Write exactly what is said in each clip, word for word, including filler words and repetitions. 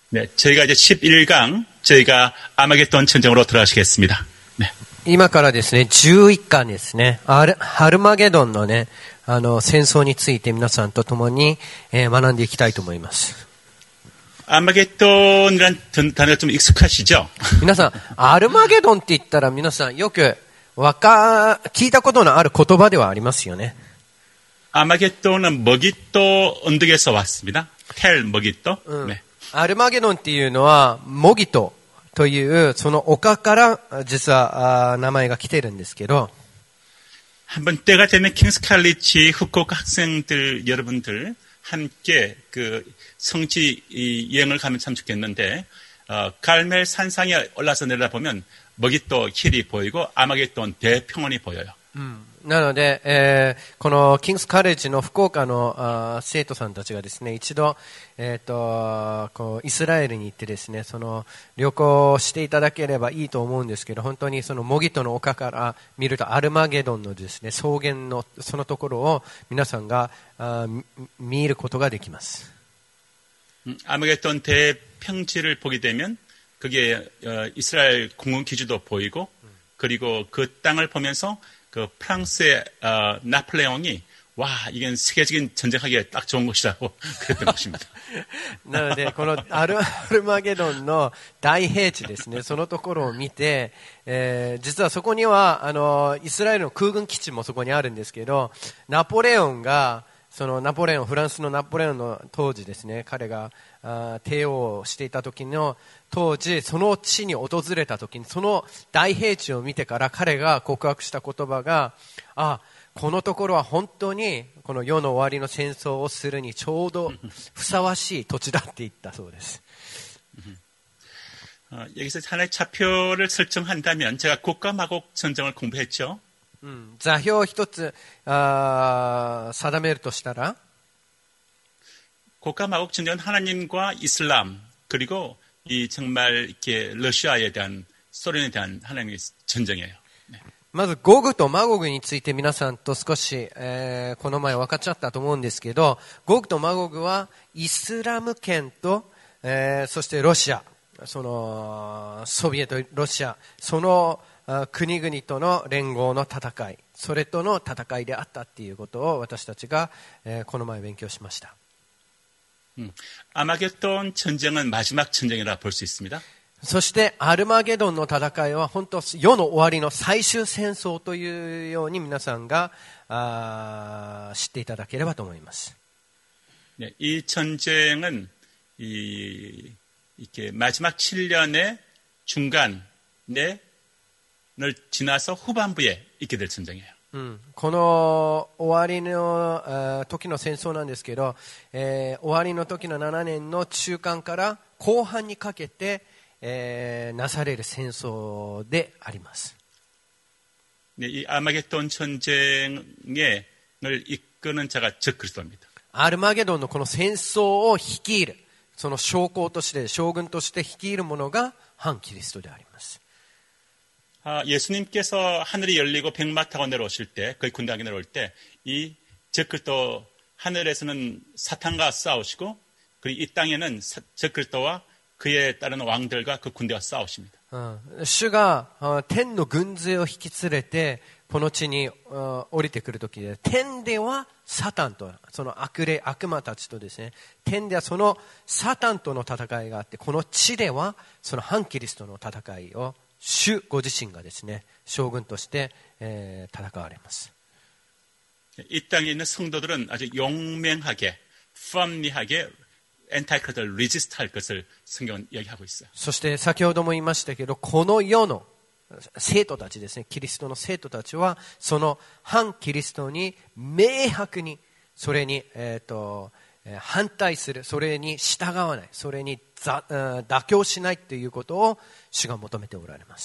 네, 저희가 이제 십일 강, 저희가 아마겟돈 전쟁으로 들어가시겠습니다. 네. 今からですね、じゅういっかんですね、アルハルマゲドンのね、あの、戦争について皆さんと共に、えー、学んでいきたいと思います。 아마겟돈이란 단어가 좀 익숙하시죠? 皆さん、アルマゲドンって言ったら皆さんよくわか、聞いたことのある言葉ではありますよね。 아마겟돈은 머깃도 언덕에서 왔습니다. 텔 머깃도. うん 네. アルマゲドンっていうのは、モギトという、その丘から実はあ名前が来てるんですけど、 한번 때가 되면 킹스 칼리지 후쿠오카 학생들 여러분들 함께 그 성지 여행을 가면 참 좋겠는데 어, 갈멜 산상에 올라서 내려다보면 머깃도 힐이 보이고 아마겟돈 대평원이 보여요. うん、なので、えー、このキングスカレッジの福岡のあ生徒さんたちがですね、一度、えー、とこうイスラエルに行ってですね、その旅行していただければいいと思うんですけど、本当にそのモギトの丘から見るとアルマゲドンのですね、草原のそのところを皆さんがあ見ることができます。 아마겟돈 대평지를 보게 되면 그게 어, 이스라엘 공군 기지도 보이고 그리고 그 땅을 보면서 그 프랑스의 어, 나폴레옹이 와 이건 세계적인 전쟁하기에 딱 좋은 곳이라고 그랬던 것입니다. なのでこのアルマゲドンの大平地ですね、そのところを見て、えー、実はそこにはあのイスラエルの空軍基地もそこにあるんですけど、ナポレオンがそのナポレオン、フランスのナポレオンの当時ですね、彼があ帝王をしていた時の当時、その地に訪れた時にその大平地を見てから彼が告白した言葉が、あ、このところは本当にこの世の終わりの戦争をするにちょうどふさわしい土地だって言ったそうです。 어, 여기서 하나의 좌표를 설정한다면 제가 곡과마곡 전쟁을 공부했죠. うん、座標を一つあ定めるとしたら、 곡과마곡 전쟁은 하나님과 이슬람 그리고 이 정말 이렇게 러시아에 대한 소련에 대한 하나님의 전쟁이에요. 네. まずゴグとマゴグについて皆さんと少し、えー、この前分かっちゃったと思うんですけど、ゴグとマゴグはイスラム圏と、えー、そしてロシア、そのソビエト、ロシア、その国々との連合の戦い、それとの戦いであったっていうことを私たちが、えー、この前勉強しました。 음, 아마겟돈 전쟁은 마지막 전쟁이라 볼 수 있습니다. そしてアルマゲドンの戦いは本当世の終わりの最終戦争というように皆さんがあ知っていただければと思います。 네, 이 전쟁은 이, 이렇게 마지막 칠 년의 중간에 를 지나서 후반부에 있게 될 전쟁이에요. うん、この終わりの時の戦争なんですけど、えー、終わりの時のななねんの中間から後半にかけて、えー、なされる戦争であります。 네, 이 아마겟돈 전쟁을 이끄는 자가 적그리스도입니다. アルマゲドンのこの戦争を率いる、その将校として将軍として率いる者が反キリストであります。 아, 예수님께서 하늘이 열리고 백마 타고 내려오실 때, 거의 군대하게 내려올 때, 이 적그리스도 하늘에서는 사탄과 싸우시고, 그리고 이 땅에는 적그리스도와 그에 따른 왕들과 그 군대와 싸우십니다. 主が天の軍勢を引き連れてこの地に降りてくるときで、天ではサタンとその悪霊悪魔たちとですね、天ではそのサタンとの戦いがあって、この地ではその反キリストの戦いを主ご自身がですね、将軍として、えー、戦われます。 이 땅에 있는 성도들은 아주 용맹하게, firmly하게 엔타이크리스트를 리지스트할 것을 성경은 얘기하고 있어요. そして先ほども言いましたけど、この世の生徒たちですね、キリストの生徒たちはその反キリストに明白にそれに、えーと、反対する、それに従わない、それに妥協しないということを主が求めておられます。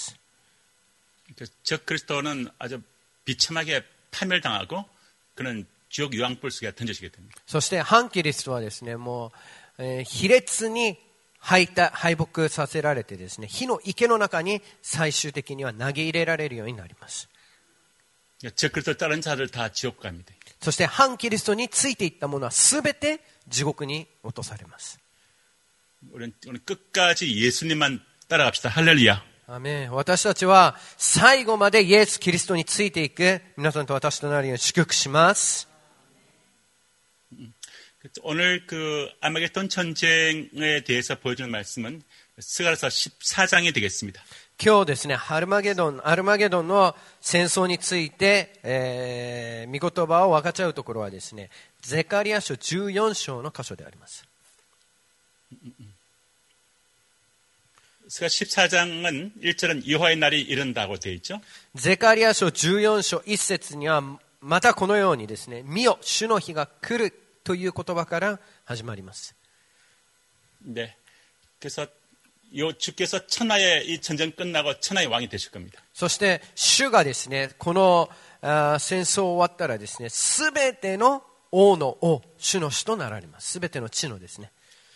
적그리스도는 아주 비참하게 파멸당하고 그는 지옥 유황불 속에 던져지게 됩니다. そして反キリストはですね、もう、えー、卑劣に敗退、敗北させられてですね、火の池の中に最終的には投げ入れられるようになります。 적그리스도 다른 자들 다 지옥 갑니다. そして反キリストについていったものはすべて地獄に落とされます。 우리는 오늘 끝까지 예수님만 따라갑시다. 할렐루야. アーメン。私たちは最後までイエス・キリストについていく皆さんと私となるように祝福します。 오늘 그 아마겟돈 전쟁에 대해서 보여주는 말씀은 스가랴서 십사 장이 되겠습니다. 今日ですね、ハルマゲドン、アルマゲドンの戦争について、えー、御言葉を分かち合うところはですね、ゼカリア書じゅうよん章の箇所であります。 스가랴 십사 장은 일 절은 여호와의 날이 이른다고 되어 있죠. ゼカリア書じゅうよん章いち節にはまたこのようにですね、見よ、主の日が来るという言葉から始まります。 네. 그래서 요 주께서 천하의 이 전쟁 끝나고 천하의 왕이 되실 겁니다. そして主がですね、このあ戦争終わったらですね、すべての王の王、主の主となられます。すべての地のですね。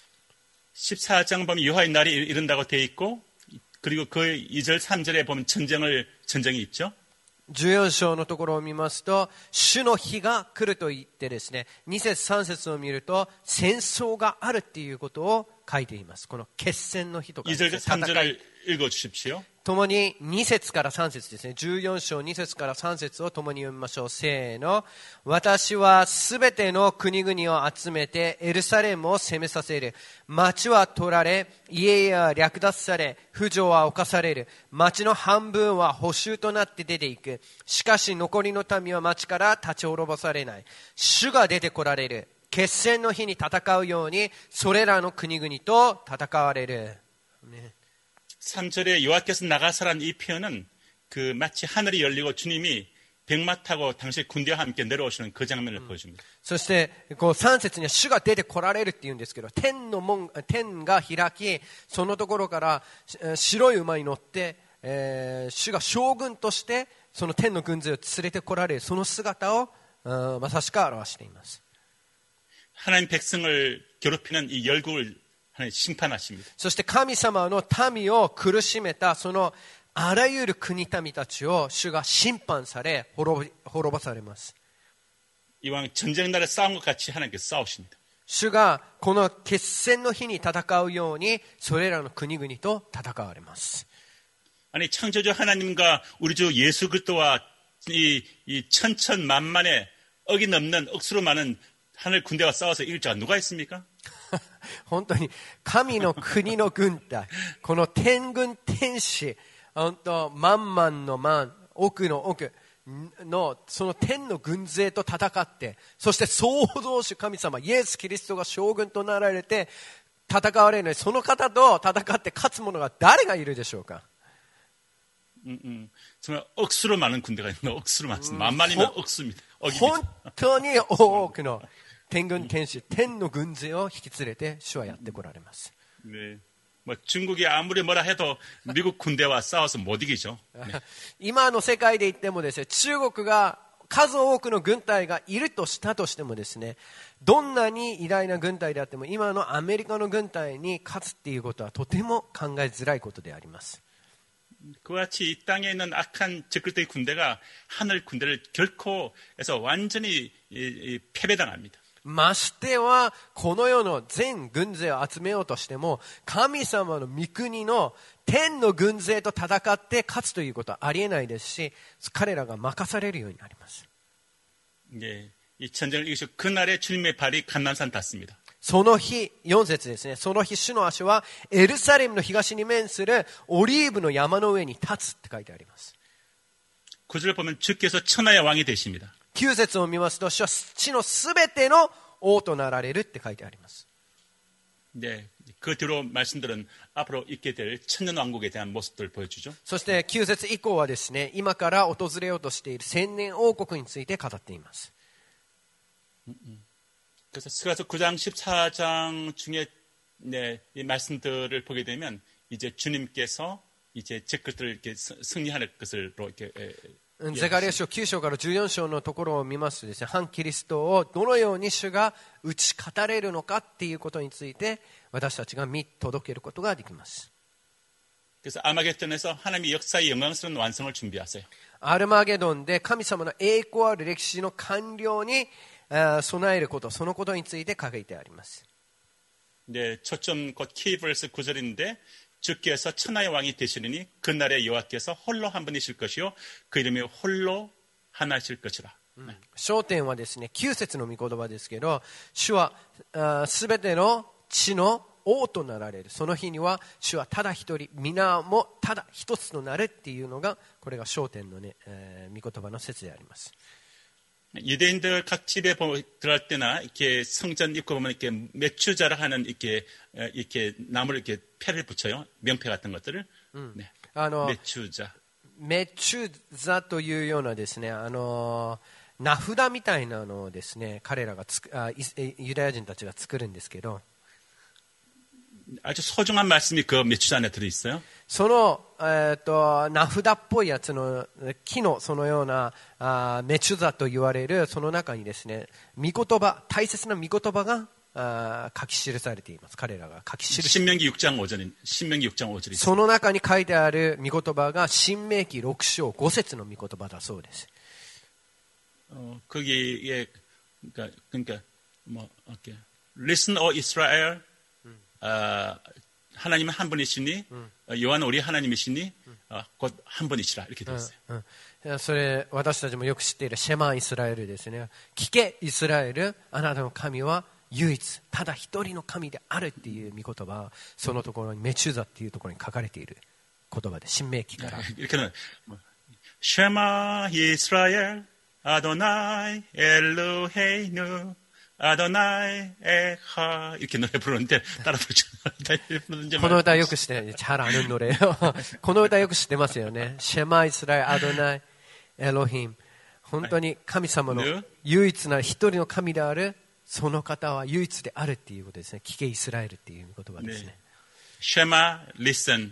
십사 장 보면 여호와의 날이 이른다고 되어 있고 그리고 그 이 절 삼 절에 보면 전쟁을 전쟁이 있죠. じゅうよん章のところを見ますと、主の日が来ると言ってですね、に節さん節を見ると戦争があるっていうことを書いています。この決戦の日とかですね、 이 절과 삼 절을 읽어 주십시오. 共にに節からさん節ですね。じゅうよん章に節からさん節を共に読みましょう。せーの。私はすべての国々を集めてエルサレムを攻めさせる。町は取られ、家々は略奪され、婦女は侵される。町の半分は捕囚となって出ていく。しかし残りの民は町から立ち滅ぼされない。主が出てこられる。決戦の日に戦うように、それらの国々と戦われる。ね。 삼 절에 여호와께서 나가사라는 이 표현은 그 마치 하늘이 열리고 주님이 백마 타고 당시 군대와 함께 내려오시는 그 장면을 음. 보여줍니다. そしてこうさん節には主が出てこられるって言うんですけど、天の門、天が開き、そのところから白い馬に乗って、えー、主が将軍としてその天の軍勢を連れてこられるその姿をまさしく表しています。 하나님 백성을 괴롭히는 이 열국을 심판하십니다. そして神様の民を苦しめたそのあらゆる国民たちを主が審判され滅ぼされます。 이왕 전쟁 날에 싸운 것 같이 하나님께서 싸우십니다. 主がこの決戦の日に戦うようにそれらの国々と戦われます。 아니 창조주 하나님과 우리 주 예수 그리스도와 이, 이 천천만만의 억이 넘는 억수로 많은 하늘 군대와 싸워서 이길 자가 누가 있습니까? 本当に神の国の軍隊、この天軍天使、本当万万の万、億の億のその天の軍勢と戦って、そして創造主神様イエス・キリストが将軍となられて戦われるのに、その方と戦って勝つ者が誰がいるでしょうか。 음, 음. 정말 억수로 많은 군대가 있는 억수로 많습니다. 만만이면 억수입니다. 本当に多くの天軍天使、天の軍勢を引き連れて主はやってこられます。 네. 뭐 중국이 아무리 뭐라 해도 미국 군대와 싸워서 못 이기죠. 네. 今の世界で言ってもですね、中国が数多くの軍隊がいるとしたとしてもですね、どんなに偉大な軍隊であっても今のアメリカの軍隊に勝つっていうことはとても考えづらいことであります。 그와 같이 이 땅에 있는 악한 적그리스도의 군대가 하늘 군대를 결코 해서 완전히 이, 이 패배당합니다. ましてはこの世の全軍勢を集めようとしても神様の御国の天の軍勢と戦って勝つということはありえないですし、彼らが任されるようになります。 네, 이 전쟁을 이기시고 그날에 주님의 발이 감난산 닿습니다. その日、よん節ですね。その日、主の足はエルサレムの東に面するオリーブの山の上に立つって書いてあります。 구 절을 보면 주께서 천하의 왕이 되십니다. きゅう節を見ますと、主は地のすべての王となられるって書いてあります。 네, 그 뒤로 말씀들은 앞으로 있게 될 천년 왕국에 대한 모습들을 보여주죠. そしてきゅう節以降はですね、今から訪れようとしている千年王国について語っています。 그래서 스가랴서 구 장 십사 장 중에 네, 이 말씀들을 보게 되면 이제 주님께서 이제 적그리스도를 이렇게 승리하는 것으로 이렇게 ゼカリヤ書きゅう章からじゅうよん章のところを見ますとですね、反キリストをどのように主が打ち語れるのかっていうことについて私たちが見届けることができます。 그래서 아마겟돈에서 하나님의 역사의 영광스러운 완성을 준비하세요. アルマゲドンで神様の栄光ある歴史の完了に備えること、そのことについて書いてあります。 이제 초점 곧 키버스 구 절인데 주께서 천하의 왕이 되시리니 그날에 여호와께서 홀로 한 분이실 것이요 그 이름이 홀로 하나실 것이라. 焦点はですね、きゅう節の御言葉ですけど、主はすべての地の王となられる。その日には主はただ一人、皆もただ一つとなるっていうのが、これが焦点のね、えー、御言葉の説であります。 유대인들 각 집에 들어갈 때나 이렇게 성전 입구 보면 이렇게 매추자를 하는 이렇게 이렇게 나무를 이렇게 패를 붙여요. 명패 같은 것들을. 음. 네. 아노, 매추자. 매추자 というようなですね、あの名札みたいなのをですね、彼らがつあユダヤ人たちが作るんですけど、 아주 소중한 말씀이 그 매추자 안에 들어 있어요. その、えー、と名札っぽいやつの木のそのようなあメチュザと言われるその中にですね、御言葉、大切な御言葉があ書き記されています。彼らが書き記しています。 신명기 육 장 오 절인 신명기 육 장 오 절이 その中に書いてある御言葉が新明記ろく章ご節の御言葉だそうです。 어, 거기에 그러니까 그러니까 뭐 이렇게 Listen, O Israel. 어, 하나님은 한 분이시니 음. 여호와는 우리 하나님이시니 어, 곧 한 분이시라 이렇게 되어 있어요. 음, 음. それ私たちもよく知っているシェマイスラエルですね。聞けイスラエル、あなたの神は唯一ただ一人の神であるっていう御言葉、そのところにメチュザっていうところに書かれている言葉で、新明記から 이렇게는 쉐마 이스라엘 아도나이 엘로헤이누 아도나이 에하 이렇게 노래 부르는데 따라 부르죠. この歌よく知ってない。잘 아는 노래예요. この歌よく知ってますよね。シェマイスラエルアドナイエロヒム。本当に神様の唯一な一人の神であるその方は唯一であるっていうことですね。聞けイスラエルっていう言葉ですね。 쉐마 listen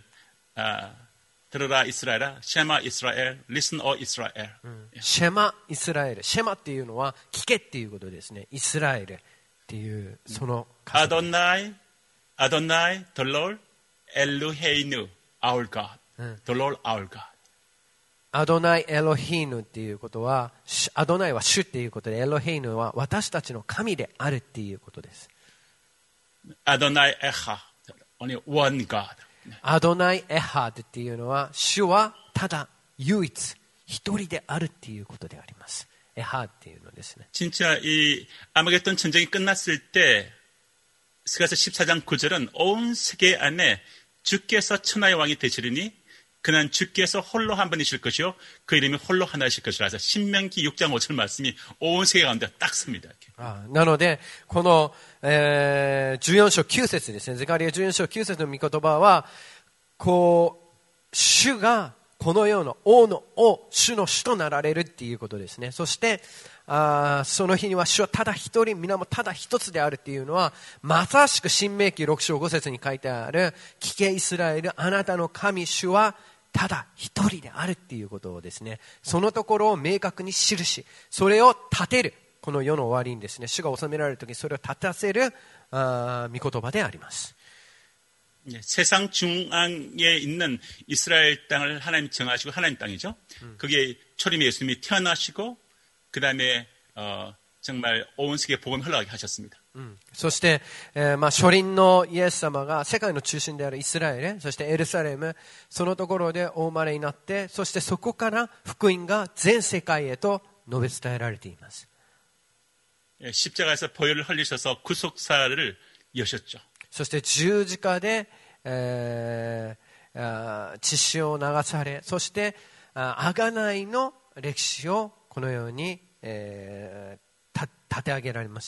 들어라 이스라엘아. 쉐마 이스라엘 listen O 이스라엘. シェマイスラエル。シェマっていうのは聞けっていうことですね。イスラエルっていうその 아도나이 아도나이 덜롤 엘루헤이누 our God. 덜롤 our God. アドナイエロヒーヌっていうことは、アドナイは主っていうことで、エロヘイヌは私たちの神であるっていうことです。 アドナイエハ、only one God. アドナイエハドっていうのは、主はただ唯一一人であるっていうことであります。エハっていうのですね。 진짜 이 아마겟돈 전쟁이 끝났을 때 스가랴 십사 장 구 절은 온 세계 안에 주께서 천하의 왕이 되시리니 그는 주께서 홀로 한 분이실 것이요 그 이름이 홀로 하나이실 것이라 해서 신명기 육 장 오 절 말씀이 온 세계 가운데 딱 씁니다. あなのでこの、えー、じゅうよん章きゅう節ですね。ゼカリヤじゅうよん章きゅう節の御言葉はこう主がこの世の王の王、主の主となられるっていうことですね。そしてあその日には主はただ一人、皆もただ一つであるっていうのはまさしく新明記ろく章ご節に書いてある聞けイスラエル、あなたの神主はただ一人であるっていうことをですね、そのところを明確に記し、それを立てる、この世の終わりにですね、主が治められるときにそれを立たせるあ御言葉であります。 세상 중앙에 있는 이스라엘 땅을 하나님 정하시고 하나님 땅이죠. 음. 거기에 초림의 예수님이 태어나시고 그 다음에 어, 정말 온 세계 복음이 흘러가게 하셨습니다. そして、えーまあ、初臨のイエス様が世界の中心であるイスラエル、そしてエルサレム、そのところでお生まれになって、そしてそこから福音が全世界へと述べ伝えられています。 십자가에서 보혈을 흘리셔서 구속사를 여셨죠. そして十字架で、えー、あ血潮を流され、そして贖いの歴史をこのように、えー、た立て上げられました。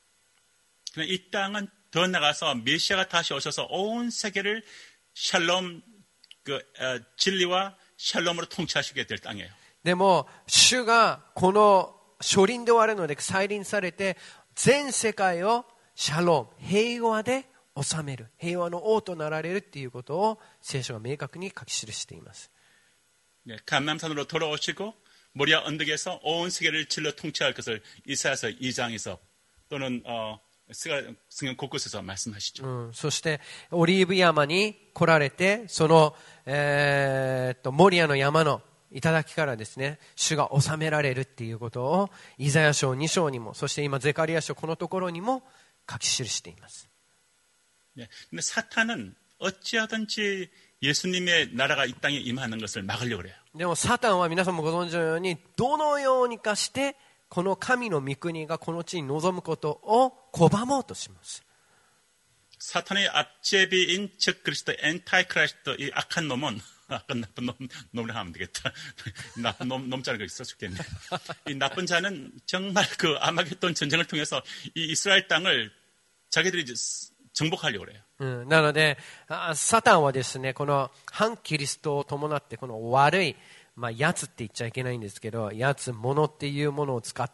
이 땅은 더 나가서 메시아가 다시 오셔서 온 세계를 샬롬 그 어, 진리와 샬롬으로 통치하시게 될 땅이에요. でも主がこの初臨で終わるので再臨されて全世界をシャローム、平和で治める、平和の王となられるということを聖書が明確に書き記しています。 네, 감람산으로 돌아오시고 모리아 언덕에서 온 세계를 진로 통치할 것을 이사야서 이 장에서 또는 어, 성경 곳곳에서 말씀하시죠. 음, そしてオリーブ山に来られてその、えー、っとモリアの山の頂からですね、主が治められるっていうことをイザヤ書に章にも、そして今ゼカリヤ書このところにも書き記しています。 예. 근데 사탄은 어찌하든지 예수님의 나라가 이 땅에 임하는 것을 막으려고 그래요. でもサタンは皆さんもご存知のようにどのようにかしてこの神の御国がこの地に臨むことを拒もうとします。 사탄의 앞제비인 즉 그리스도 엔타이크라이스트 이 악한 놈은 아까 나쁜 놈 놈을 하면 되겠다. 나쁜 놈 놈자를 거기 써줄겠네. 이 나쁜 자는 정말 그 아마겟돈 전쟁을 통해서 이 이스라엘 땅을 자기들이 정복하려고 그래요. うん、なのでサタンはですねこの反キリストを伴ってこの悪い、まあ、やつって言っちゃいけないんですけどやつ物っていうものを使って、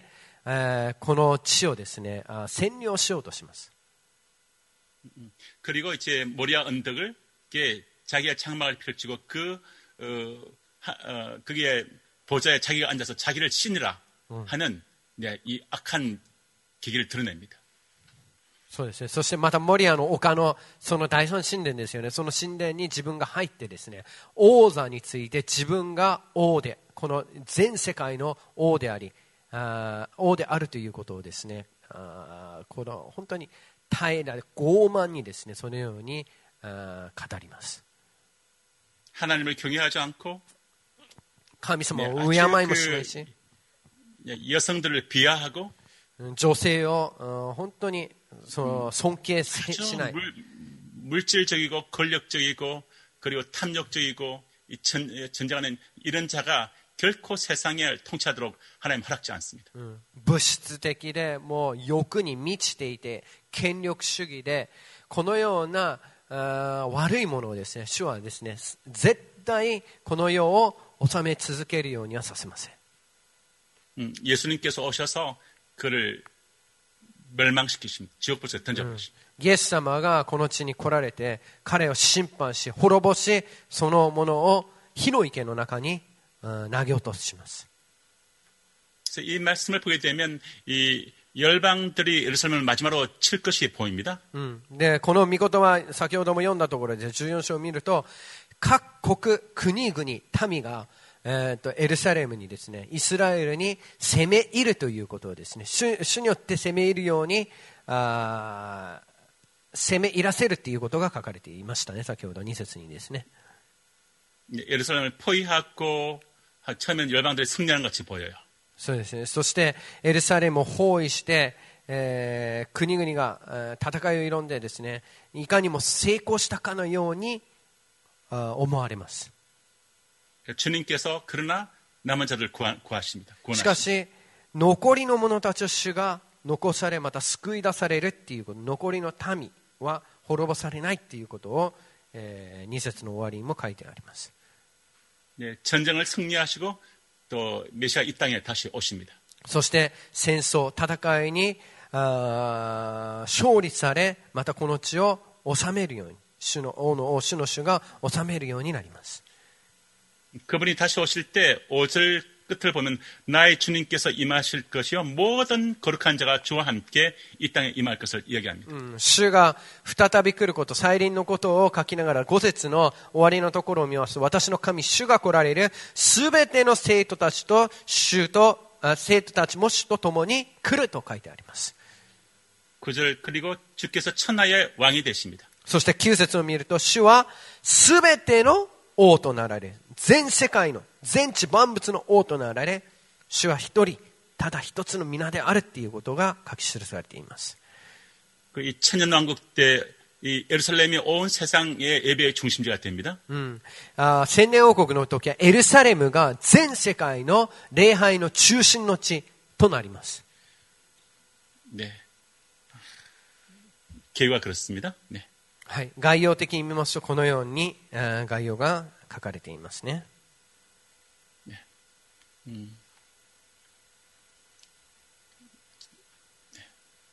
えー、この地をですね占領しようとします。 그리고 이제 모리아 언덕을 자기가 장막을 펼치고 그 어, 하, 어, 그게 보좌에 자기가 앉아서 자기를 신이라 하는 네, 이 악한 계기를 드러냅니다. そうですね。そしてまたモリアの丘のその第三神殿ですよね。その神殿に自分が入ってですね、王座について自分が王で、この全世界の王であり、あ王であるということをですね、あこの本当に耐えられ傲慢にですねそのようにあ語ります。 하나님을 경외하지 않고 神様を敬いもしないし、 여성들을 비하하고 女性を本当にその尊敬しない。 물, 물질적이고 권력적이고 그리고 탐욕적이고 이 전, 전쟁하는 이런 자가 결코 세상을 통치하도록 하나님 허락지 않습니다. 物質的でもう欲に満ちていて権力主義でこのような悪いものをですね主はですね絶対この世を治め続けるようにはさせません。 음, 예수님께서 오셔서 그를 멸망시키십니다. 지옥불에 던져버리십니다. イエス様がこの地に来られて彼を審判し滅ぼしそのものを火の池の中に投げ落とします。 그래서 이 말씀을 보게 되면 이 열방들이 예루살렘을 마지막으로 칠 것이 보입니다. でこの御言葉先ほども読んだところでじゅうよん章を見ると各国国々民がえー、とエルサレムにですねイスラエルに攻め入るということをですね 主, 主によって攻め入るようにあ攻め入らせるということが書かれていましたね。先ほどに節にですね 예루살렘을 포위하고 처음엔 열방들이 승리하는 같이 보여요. そうですね。そしてエルサレムを包囲して、えー、国々が、えー、戦いを挑んでですねいかにも成功したかのようにあ思われます。 주님께서 그러나 남은 자들 구하, 구하십니다. しかし残りの者たちを主が残されまた救い出されるっていうこと残りの民は滅ぼされないっていうことを、えー、に節の終わりにも書いてあります。 네, 전쟁을 승리하시고 또 메시아 이 땅에 다시 오십니다. そして戦争戦いにあ勝利されまたこの地を治めるように主の王の王主の主が治めるようになります。 그분이 다시 오실 때 오 절 끝을 보면 나의 주님께서 임하실 것이요 모든 거룩한 자가 주와 함께 이 땅에 임할 것을 이야기합니다. うん、主が再び来ること再臨のことを書きながらご節の終わりのところを見ますと私の神主が来られるすべての生徒たちと主と生徒たちも主と共に来ると書いてあります。 구 절 그리고 주께서 천하의 왕이 되십니다. そしてきゅう節を見ると主はすべての王となられ全世界の全地万物の王となられ主は一人ただ一つの皆であるっていうことが書き記されています。 이 천년왕국 때 이 예루살렘이 온 세상의 예배의 중심지가 됩니다. うん、あ千年王国の時はエルサレムが全世界の礼拝の中心の地となります。 네. 계유가 그렇습니다. 네. はい、概要的に見ますとこのように概要が書かれていますね。 네. 음. 네.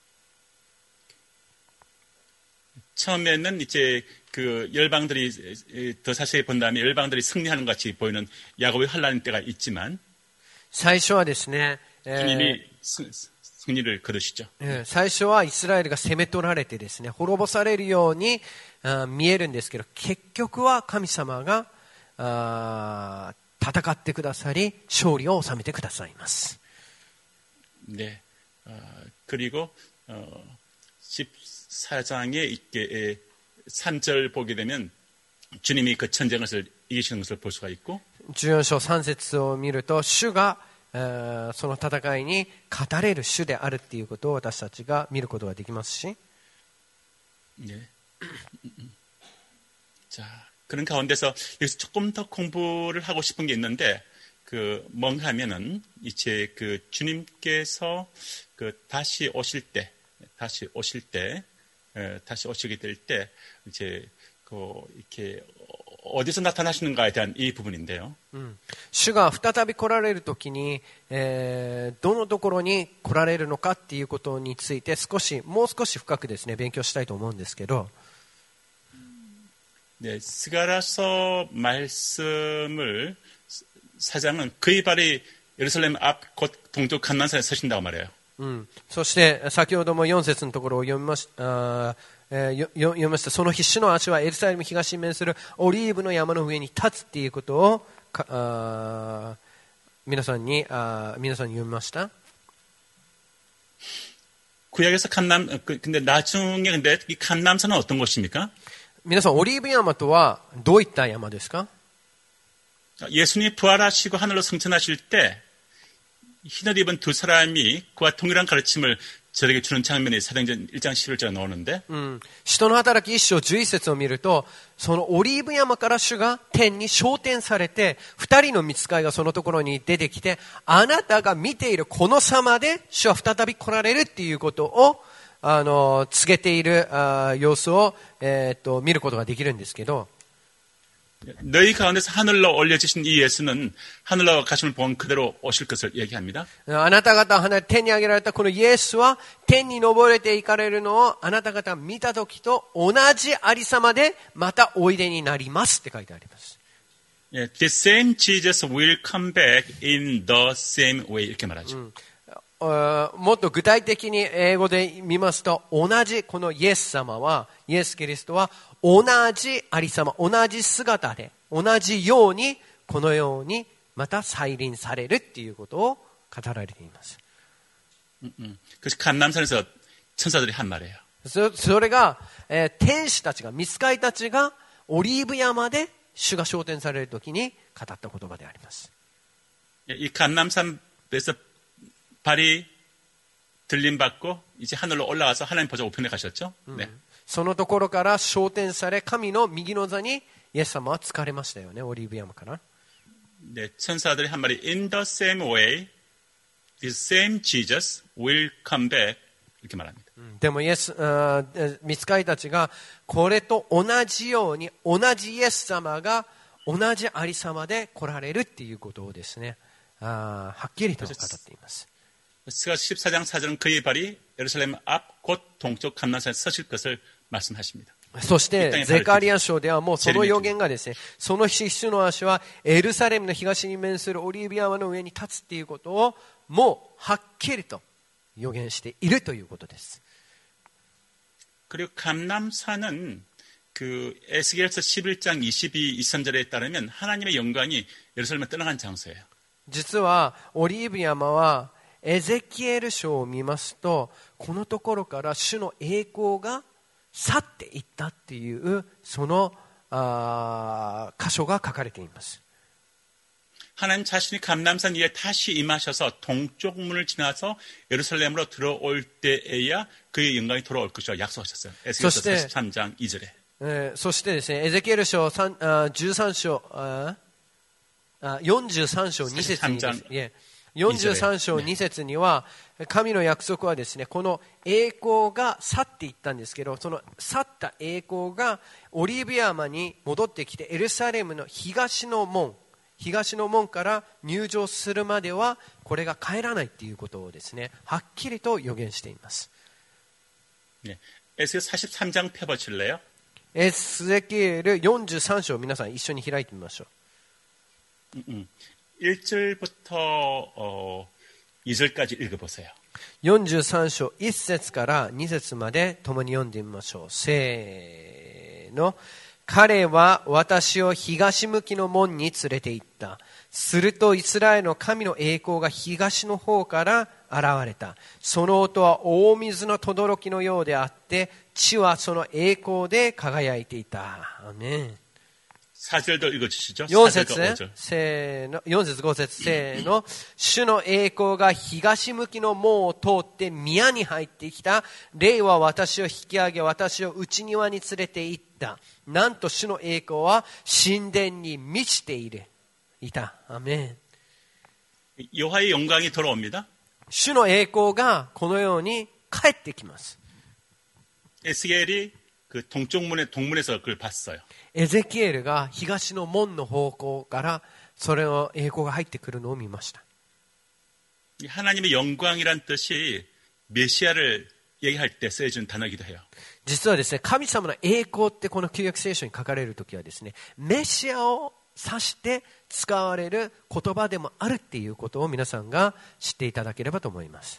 처음에는 이제 그 열방들이 더 자세히 본다면 열방들이 승리하는 것 같이 보이는 야곱의 환란 때가 있지만 最初はですね、 주님이 승, 승리를 거두시죠. 最初はイスラエルが攻め取られてですね滅ぼされるように見えるんですけど結局は神様があ戦ってくださり勝利を収めてくださいます。 네. 어, 그리고 어, 십사 사 장의 이게 삼 절 보게 되면 주님이 그 전쟁을 이기시는 것을 볼 수가 있고 じゅうよん章さん節を見ると主が、えーその戦いに語れる主であるっていうことを私たちが見ることができますし 네. 자, 그런 가운데서 여기서 조금 더 공부를 하고 싶은 게 있는데 그 뭔가 하면은 이제 그 주님께서 그 다시 오실 때 다시 오실 때 에, 다시 오시게 될 때 이제 그 이렇게 어디서 나타나시는가에 대한 이 부분인데요. うん、主が再び来られるときに、えーどのところに来られるのかっていうことについて少しもう少し深くですね勉強したいと思うんですけど 네, 스가랴서 말씀을 사장은 그의 발이 예루살렘 앞 곧 동쪽 감난산에 서신다고 말해요. うん、そして先ほどもよん節のところを読みまし、あーえーよよ読みました。その必死の足はエルサレム東に面するオリーブの山の上に立つっていうことをかあ皆さんにあ皆さんに読みました。 구약에서 감남 근데 나중에 근데 이 감남산은 어떤 곳입니까? 皆さんオリーブ山とはどういった山ですか? 예수님이 부활하시고 하늘로 승천하실 때 흰옷 입은 두 사람이 그와 동일한 가르침을 저에게 주는 장면이 사도행전 일 장 십일 절에 나오는데 うん、使徒の働き一章じゅういち節を見るとそのオリーブ山から主が天に昇天されて二人の御使いがそのところに出てきてあなたが見ているこの様で主は再び来られるっていうことをあの告げているあ様子を、えー、っと見ることができるんですけど 너희 가운데서 하늘로 올려지신 이 예수는 하늘로 가심을 본 그대로 오실 것을 얘기합니다. あなた方は天に上げられたこのイエスは天に昇れていかれるのをあなた方が見たときと同じありさまでまたおいでになりますって書いてあります。 The same Jesus will come back in the same way 이렇게 말하죠. うんもっと具体的に英語で見ますと同じこのイエス様はイエス・キリストは同じありさま同じ姿で同じようにこのようにまた再臨されるっていうことを語られています。 음, 음. 그래서 감남산에서 천사들이 한 말이에요. そ, それが、えー、天使たちが御使いたちがオリーブ山で主が昇天されるときに語った言葉であります。 이 감남산에서 발이 들림받고 이제 하늘로 올라가서 하나님 보좌 우편에 가셨죠. 네. そのところから昇天され神の右の座にイエス様は疲れましたよねオリーブ山から 네, 천사들이 한 말이 in the same way the same Jesus will come back 이렇게 말합니다. でもイエスあ御使いたちがこれと同じように同じイエス様が同じありさまで来られるっていうことをですねあはっきりと語っています。 스가 십사 장 사 절은 그의 발이 예루살렘 앞 곧 동쪽 감난산에 서실 것을 말씀하십니다. そしてゼカリア書ではもうその予言がですねその必死の足はエルサレムの東に面するオリーブ山の上に立つっていうことをもうはっきりと予言しているということです。 그리고 감남산은 그 에스겔서 십일 장 이십이, 이십삼 절에 따르면 하나님의 영광이 예루살렘을 떠나간 장소예요. 実はオリーブ山はエゼキエル書を見ますとこのところから主の栄光が去っていったっていうそのあ箇所が書かれています。 하나님 자신이 감남산 위에 다시 임하셔서 동쪽 문을 지나서 예루살렘으로 들어올 때에야 그의 영광이 돌아올 것이라고 약속하셨어요. 에스겔서 사십삼 장 이 절에. えー、そしてですねエゼキエル書じゅうさん章ああよんじゅうさん章に節にですねよんじゅうさん章に節には神の約束はですねこの栄光が去っていったんですけどその去った栄光がオリーブ山に戻ってきてエルサレムの東の門東の門から入場するまではこれが帰らないということをですねはっきりと予言しています。 네. 에스겔 사십삼 장 펴보실래요? エゼキエルよんじゅうさん章皆さん一緒に開いてみましょう。 음, 음. 일 절부터 어, 이 절까지 읽어보세요. よんじゅうさん章いち節からに節まで共に読んでみましょう。せーの。 彼は私を東向きの門に連れて行った。するとイスラエルの神の栄光が東の方から現れた。その音は大水の轟のようであって、地はその栄光で輝いていた。アメン。 사 절도 읽어주시죠. よん 사 節 절과 오 절. せーの、よん節ご節せーの。主の栄光が東向きの門を通って宮に入ってきた。霊は私を引き上げ、私を内庭に連れて行った。なんと主の栄光は神殿に満ちている。いた。アメン。 여호와의 영광이 돌아옵니다. 主の栄光がこのように帰ってきます。 에스겔이 그 동쪽 문의 동문에서 그걸 봤어요. エゼキエルが東の門の方向からそれの栄光が入ってくるのを見ました。 하나님의 영광이란 뜻이 메시아를 얘기할 때 쓰여진 단어이기도 해요. 実はですね、神様の栄光ってこの旧約聖書に書かれるときはですね、メシアを指して使われる言葉でもあるっていうことを皆さんが知っていただければと思います。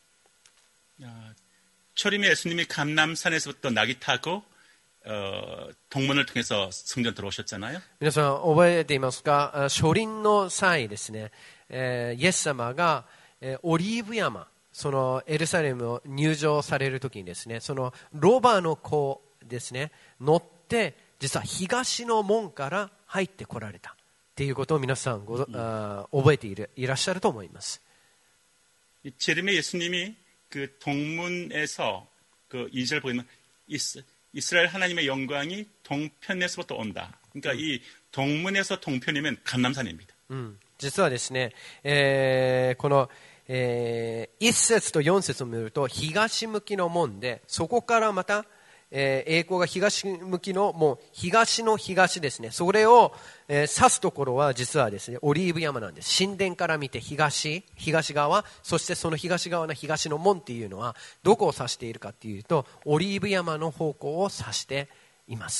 초림에 예수님이 감람산에서부터 낙이 타고 어, 동문을 통해서 성전 들어오셨잖아요. 皆さん覚えていますか？初臨の際ですね、えーイエス様が、えーオリーブ山、そのエルサレムを入場されるときにですね、そのロバの子ですね、乗って実は東の門から入ってこられたっていうことを皆さんご、あ覚えている、いらっしゃると思います。 재림의 예수님이 그 동문에서 그 이 절 보면 이스, 이스라엘 하나님의 영광이 동편에서부터 온다. 그러니까 이 동문에서 동편이면 감람산입니다. うん、実はですね、えーこの、えー、いち節とよん節を見ると東向きの門で、そこからまた、えー栄光が東向きのもう東の東ですね、それを、えー指すところは実はですね、オリーブ山なんです。神殿から見て東東側、そしてその東側の東の門っていうのはどこを指しているかっていうと、オリーブ山の方向を指しています。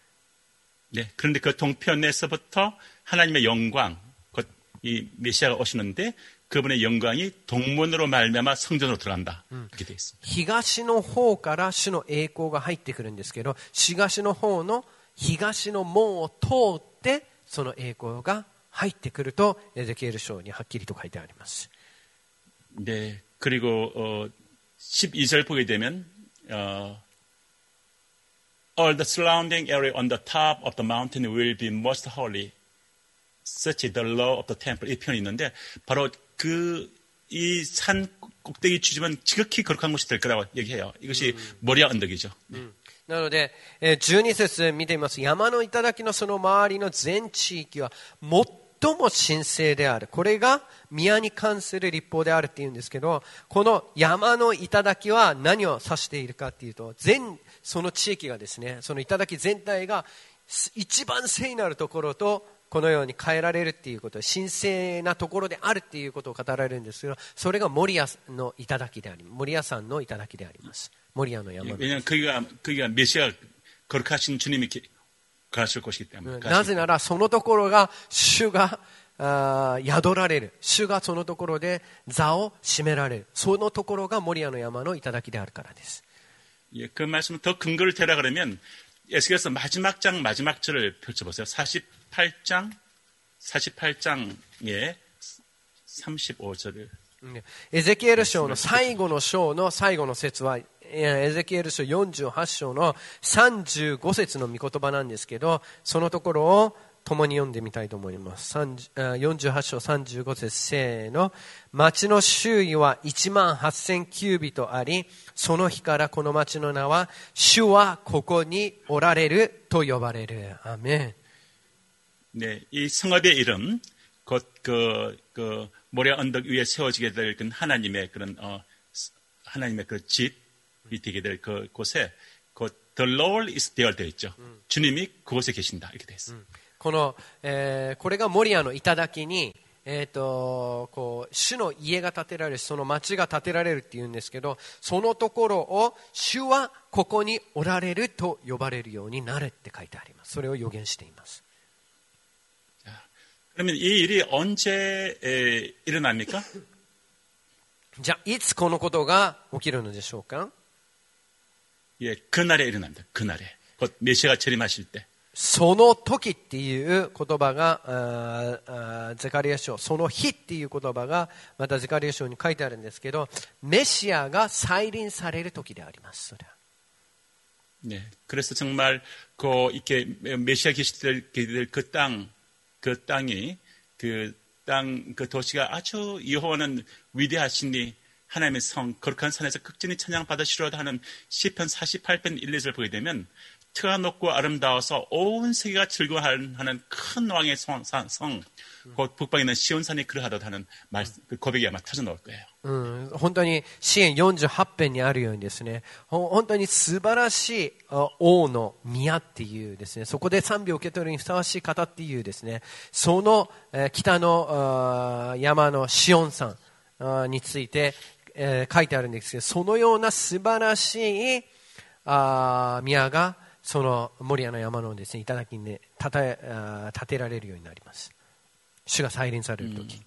네, 그런데 그 동편에서부터 하나님의 영광, 곧 이 메시아가 오시는데 그분의 영광이 동문으로 말미암아 성전으로 들어간다. 이렇게 되어 있습니다. 東の方から主の栄光が入ってくるんですけど、東の方の東の門を通ってその栄光が入ってくるとエゼキエル書にはっきりと書いてあります。 네, 그리고 어, 십이 절 보게 되면 어, all the surrounding area on the top of the mountain will be most holy. Such is the law of the temple. 이 표현이 있는데 바로 그 이 산 꼭대기 주지만 지극히 거룩한 곳이 될 거라고 얘기해요. 이것이 모리아 언덕이죠. なので、えーじゅうに節見てみます。山の頂のその周りの全地域は最も神聖である。これが宮に関する立法であるっていうんですけど、この山の頂は何を指しているかっていうと、全その地域がですね、その頂全体が一番聖なるところとこのように変えられるっていうこと、神聖なところであるっていうことを語られるんですけど、それがモリアの頂であり、モリア山の頂であります。モリアの山。 왜냐하면 거기가 거기가 메시아 거룩하신 주님이 가실 곳이기 때문에. なぜならそのところが主があ宿られる、主がそのところで座を占められる、そのところがモリアの山の頂であるからです。 예, 그 말씀은 더 근거를 대라 그러면 에스겔서 마지막 장 마지막 절을 펼쳐보세요. 사십팔 장 사십팔 장의 삼십오 절을. エゼキエル書の最後の章の最後の節はエゼキエル書よんじゅうはち章のさんじゅうご節の御言葉なんですけど、そのところを共に読んでみたいと思います。よんじゅうはち章さんじゅうご節、せーの。町の周囲はいちまんはっせんキュービトあり、その日からこの町の名は主はここにおられると呼ばれる。アーメン。 네, 이 성읍의 이름, 곧 그, 그 모리아 언덕 위에 세워지게 될 그 하나님의 그런 어, 하나님의 그 집이 되게 될 그 곳에 곧 The Lord is there 되어 있죠. 음. 주님이 그곳에 계신다 이렇게 되어 있습니다. 음. この、えー、これがモリアの頂に、えー、とこう主の家が建てられる、その町が建てられるっていうんですけど、そのところを主はここにおられると呼ばれるようになるって書いてあります。それを予言しています。 그러면 이 일이 언제 에, 일어납니까? じゃあいつこのことが起きるのでしょうか? 예, 그날에 일어납니다. 그날에. 곧 메시아가 재림하실 때. その時っていう言葉が、ああゼカリア書、その日っていう言葉が、またゼカリア書に書いてあるんですけど、メシアが再臨される時であります。それは 네, 그래서 정말 그 이렇게 메시아 계시될 그 땅, 그 땅이 그 땅, 그 도시가 아주 여호와는 위대하시니 하나님의 성, 거룩한 산에서 극진히 찬양 받으시려 하는 시편 사십팔 편 일, 이 절 보게 되면 트가 높고 아름다워서 온 세계가 즐거워하는 큰 왕의 성, 성, 곧 북방에 있는 시온산이 그러하다 하는 말, 그 고백이 아마 터져 나올 거예요. うん、本当に詩篇よんじゅうはち編にあるようにですね、本当に素晴らしい王の宮っていうですね、そこで賛美を受け取るにふさわしい方っていうですね、その北の山のシオン山について書いてあるんですけど、そのような素晴らしい宮がそのモリアの山のですね、頂にね、建て、建てられるようになります。主が再臨されるとき。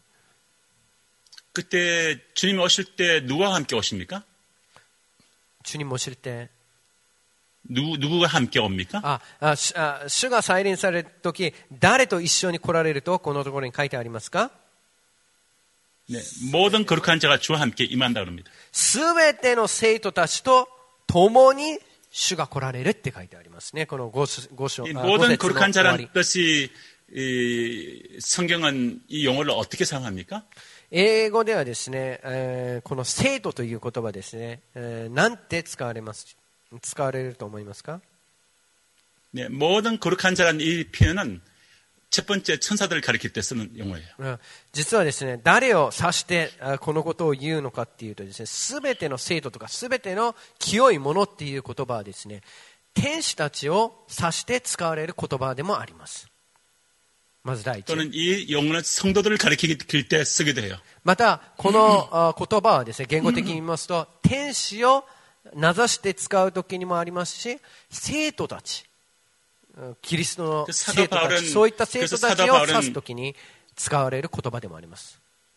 그때 주님 오실 때 누구와 함께 오십니까? 주님 오실 때 누구 누구가 함께 옵니까? 아, 아, 주, 아, 주가 再臨されるとき誰と一緒に来られるとこのところに書いてありますか? 네, 모든 거룩한 자가 주와 함께 임한다 그럽니다. すべての生徒たちと共に主が来られるって書いてありますね。この五章、五章、 모든 거룩한 자라는 뜻이 이 성경은 이 용어를 어떻게 사용합니까? 英語ではですね、えー、この生徒という言葉ですね、えー、なんて使われます、使われると思いますか? 네, 모든 거룩한 자라는 이 표현은 첫 번째 천사들을 가리킬 때 쓰는 용어예요. 実はですね、誰を指してこのことを言うのかっていうとですね、すべての生徒とかすべての清いものっていう言葉はですね、天使たちを指して使われる言葉でもあります。 또는 이 용어는 성도들을 가리킬 때 쓰기도 해요. またこの言葉はですね、言語的に言いますと天使を名指して使う時にもありますし、生徒たち、キリストの生徒たち、そういった生徒たちを指す時に使われる言葉でもあります。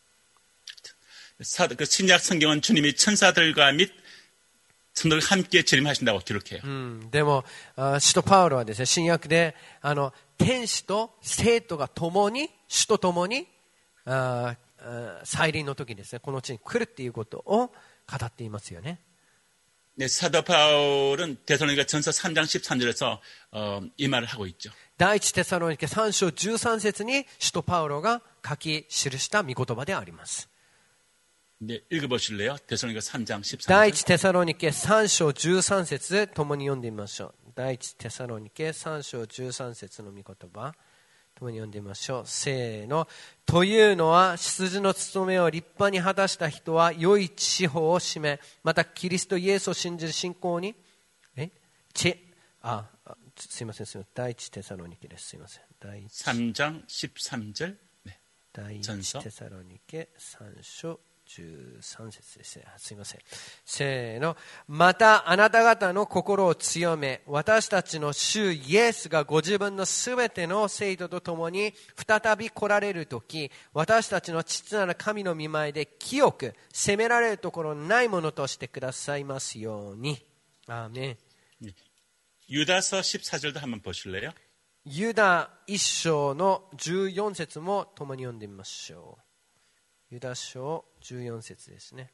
신약 성경은 주님이 천사들과 및 성도들 함께 재림하신다고 기록해요. うん、でも使徒パウロはですね、新約であの天使と生徒が共に主と共にああ再臨の時ですね、この地に来るっていうことを語っていますよね。 네, 사도 바울은 데살로니가 전서 삼 장 십삼 절에서 어, 이 말을 하고 있죠. 第一テサロニケさん章じゅうさん節に使徒パウロが書き記した御言葉であります。 네, 읽어보실래요? 데살로니가 삼 장 십삼 절. 第一テサロニケさん章じゅうさん節共に読んでみましょう。第一テサロニケさん章じゅうさん節の御言葉共に読んでみましょう。せーの。というのは執事の務めを立派に果たした人は良い司法を占め、またキリストイエスを信じる信仰にえチェあすいませんすいません第一テサロニケです。すいません。第一 삼 장 십삼 절. 네. 第一テサロニケさん章じゅうさん節ですね。すいません。せーの。またあなた方の心を強め、私たちの主イエスがご自分のすべての生徒と共に再び来られるとき、私たちの父なる神の御前で清く責められるところないものとしてくださいますように。アーメン。 유다서 십사 절도 한번 보실래요? ユダ一章のじゅうよん節も共に読んでみましょう。ユダ書じゅうよん節ですね。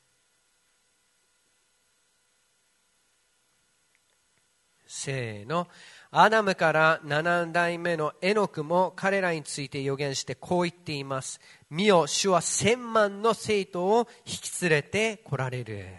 せーの。アダムからなな代目のエノクも彼らについて予言してこう言っています。見よ、主は千万の生徒を引き連れて来られる。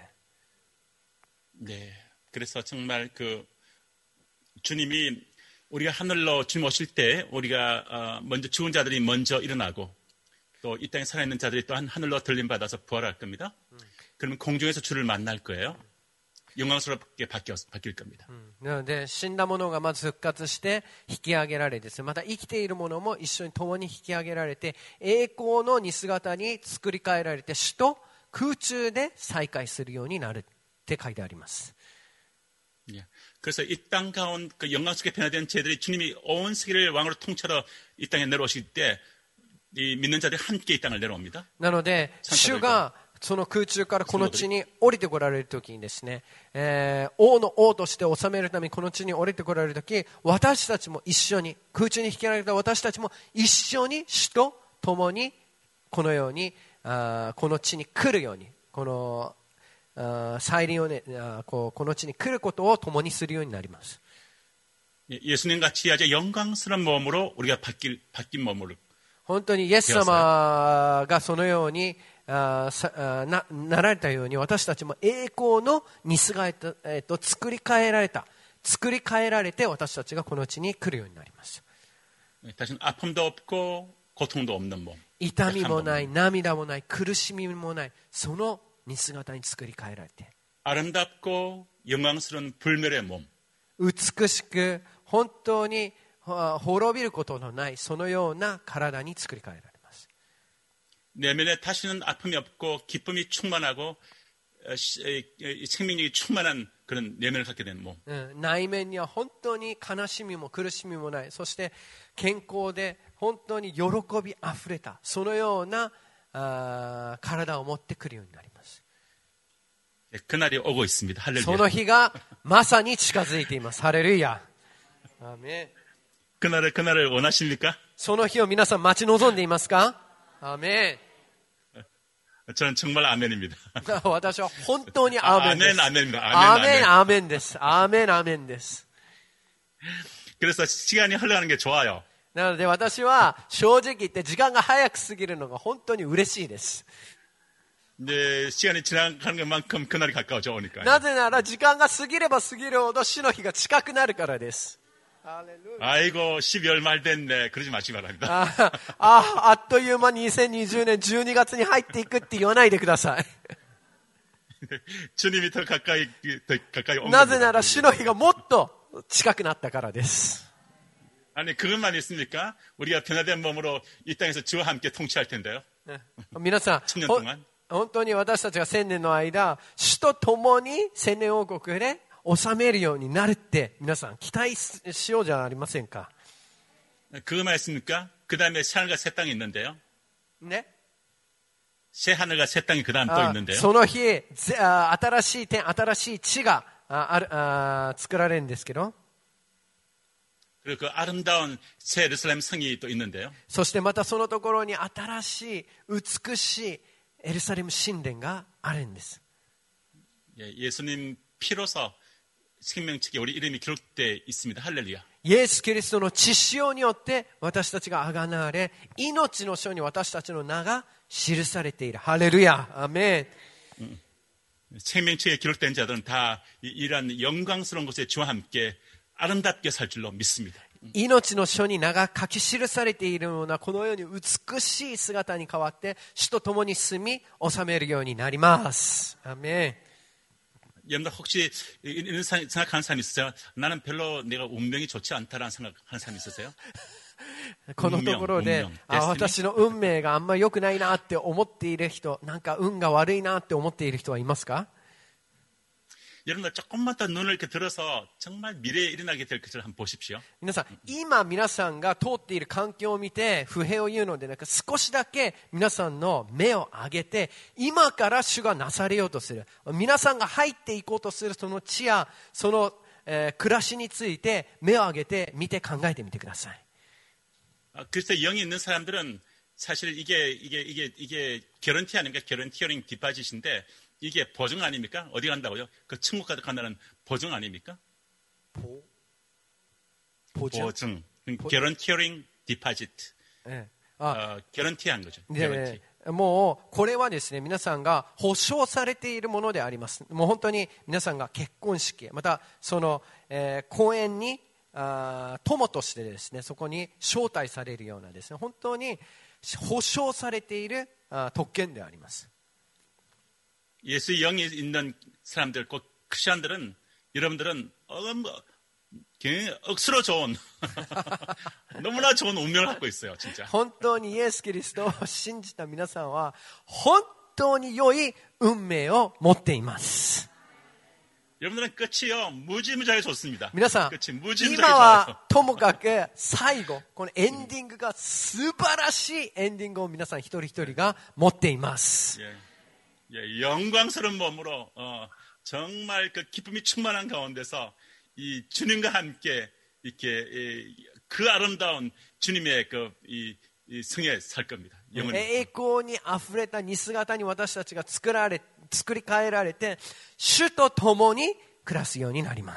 네, 그래서 정말 그 주님이 우리가 하늘로 주님 오실 때 우리가 먼저 죽은 자들이 먼저 일어나고 또 이 땅에 살아있는 자들이 또한 하늘로 들림받아서 부활할 겁니다. 음. 그러면 공중에서 주를 만날 거예요. 영광스럽게 바뀌어, 바뀔 겁니다. なので死んだ者がまず復活して引き上げられです。また生きている者も一緒に共に引き上げられて栄光の似姿に作り変えられて主と空中で再会するようになるって書いてあります。 예. 그래서 이 땅 가운데 그 영광스럽게 변화된 죄들이 주님이 온 세계를 왕으로 통째로 이 땅에 내려오실 때 이 믿는 자들이 함께 이 땅을 내려옵니다. なので主がその空中からこの地に降りてこられるときにですね、えー、王の王として治めるためにこの地に降りてこられるとき、私たちも一緒に、空中に引き上げた私たちも一緒に主と共にこのようにあこの地に来るように、この아, 사이리온에 아, 고, この地に来ることを共にするようになります. 예수님 같이 아주 영광스러운 몸으로 우리가 바뀔 바뀐 몸으로. 本当にイエス様がそのようにあさあ な, なられたように、私たちも栄光の似姿えっと作り変えられた、作り変えられて私たちがこの地に来るようになります. 다시는 아픔도 없고 고통도 없는 몸. 痛みもない、涙もない、苦しみもない、その似姿に作り変えられて、 아름답고 영광스러운 불멸의 몸. 美しく本当に滅びることのないそのような体に作り変えられます. 내면에 다시는 아픔이 없고 기쁨이 충만하고 생명력이 충만한 그런 내면을 갖게 되는 몸. 内面には本当に悲しみも苦しみもない、そして健康で本当に喜びあふれたそのようなあ体を持ってくるようになります. 그날이 오고 있습니다. 할렐루야. その日がまさに近づいています. ハレルヤ。アーメン。 그날을 그날을 원하십니까? その日を皆さん待ち望んでいますか? アーメン. 저는 정말 아멘입니다. 私は本当にアーメンです. 아멘 아멘입니다. アー 아멘 メン 아멘. アーメンです. アーメンアーメンです. 그래서 시간이 흘러가는 게 좋아요. なので私は正直言って時間が早く過ぎるのが本当に嬉しいです. 이제 시간이 지나가는 것만큼 그날이 가까워져 오니까. なぜなら時間が過ぎれば過ぎるほど主の日が近くなるからです. 아이고 십이월 말 됐네. 그러지 마시기 바랍니다. ああ、あっという間ににせんにじゅうねんじゅうにがつに入っていくって言わないでください. 주님이 더 가까이 더 가까이 온 なぜなら主の日がもっと近くなったからです. 아니 그것만 있습니까? 우리가 변화된 몸으로 이 땅에서 주와 함께 통치할 텐데요. 皆さん、 천년 동안. 本当に私たちが千年の間、主と共に千年王国で治めるようになるって皆さん期待しようじゃありませんか. 그것만 있습니까? 그 다음에 새 하늘과 새 땅이 있는데요. 네? 새 하늘과 새 땅이 그 다음 또 있는데요. その日、新しい天、新しい地があるあ作られるんですけど. 그리고 그 아름다운 새 예루살렘 성이 또 있는데요. そしてまたそのところに新しい美しいエルサレム神殿があるんです. 예, 예수님 피로서 생명책에 우리 이름이 기록되어 있습니다. 할렐루야. イエス・キリストの血潮によって私たちが贖われ、命の書に私たちの名が記されている. 할렐루야. 아멘. 음, 생명책에 기록된 자들은 다 이러한 영광스러운 곳에 주와 함께 아름답게 살 줄로 믿습니다. 命の書に名が書き記されているようなこのように美しい姿に変わって主と共に住み治めるようになります. 아멘. 여러분들 혹시 이런 생각하는 사람 있으세요? 나는 별로 내가 운명이 좋지 않다라는 생각하는 사람 있으세요? このところで、あ、私の運命があんまり良くないなって思っている人、なんか運が悪いなって思っている人はいますか? 여러분들 조금만 더 눈을 이렇게 들어서 정말 미래에 일어나게 될 것을 한번 보십시오. 皆さん、今皆さんが通っている環境を見て不平を言うのでなく、少しだけ皆さんの目を上げて、今から主がなされようとする、皆さんが入っていこうとするその地やその、えー、暮らしについて目を上げて見て考えてみてください. 그래서 영이 있는 사람들은 사실 이게 이게 이게 이게 개런티 아닙니까? 개런티어링 디파짓인데 이게 보증 아닙니까? 어디 간다고요? 그 천국 간다는 보증 아닙니까? 보, 보증. 보증. 개런티어링 디파짓. 네. 아, 어, 개런티한 거죠. 네. 개런티. もうこれはですね、皆さんが保証されているものであります。もう本当に皆さんが結婚式、またその、えー、公園にあ友としてですね、そこに招待されるようなですね、本当に保証されているあ特権であります。 예수 영이 있는 사람들, 곧 크리스천들은 여러분들은 어, 굉장히 억수로 좋은 너무나 좋은 운명을 갖고 있어요, 진짜. 本当にイエス・キリストを信じた皆さんは本当に良い運命を持っています。 여러분들은 끝이요 무지무지하게 좋습니다. 皆さん、 끝이 무지무지하게 今 좋아요. はともかく最後、このエンディングが素晴らしいエンディングを皆さん一人一人が持っています。 예. 예, 영광스러운 몸으로 어, 정말 그 기쁨이 충만한 가운데서 이 주님과 함께 이렇게 이, 그 아름다운 주님의 그 이, 이 성에 살 겁니다. 영원히. 栄光にあふれた似姿に私たちが作られ、作り変えられて、主と共に暮らすようになります。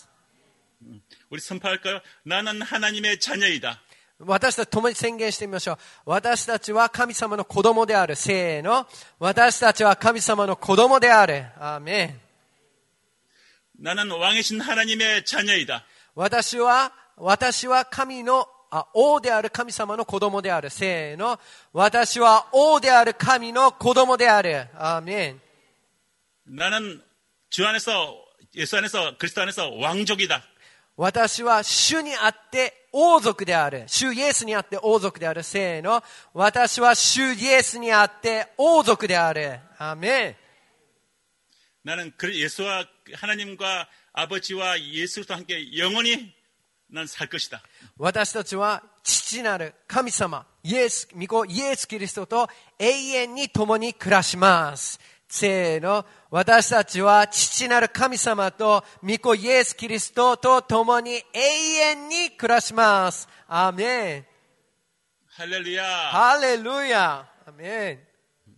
우리 선포할까요? 나는 하나님의 자녀이다. 私たち共に宣言してみましょう。私たちは神様の子供である。せーの。私たちは神様の子供である。アーメン。 나는 왕이신 하나님의 자녀이다. 私は、私は神の、あ、王である神様の子供である。せーの。私は王である神の子供である。アーメン。 나는 주 안에서 예수 안에서 그리스도 안에서 왕족이다. 私は主にあって王族である。主イエスにあって王族である。せーの。私は主イエスにあって王族である。アーメン。 나는 예수와 하나님과 아버지와 예수తో 함께 영원히 난 살 것이다. 私たちは父なる神様、イエス、御子イエスキリストと永遠に共に暮らします。せーの。私たちは父なる神様と御子イエスキリストと共に永遠に暮らします。アーメン。 할렐루야. ハレルヤ。アーメン。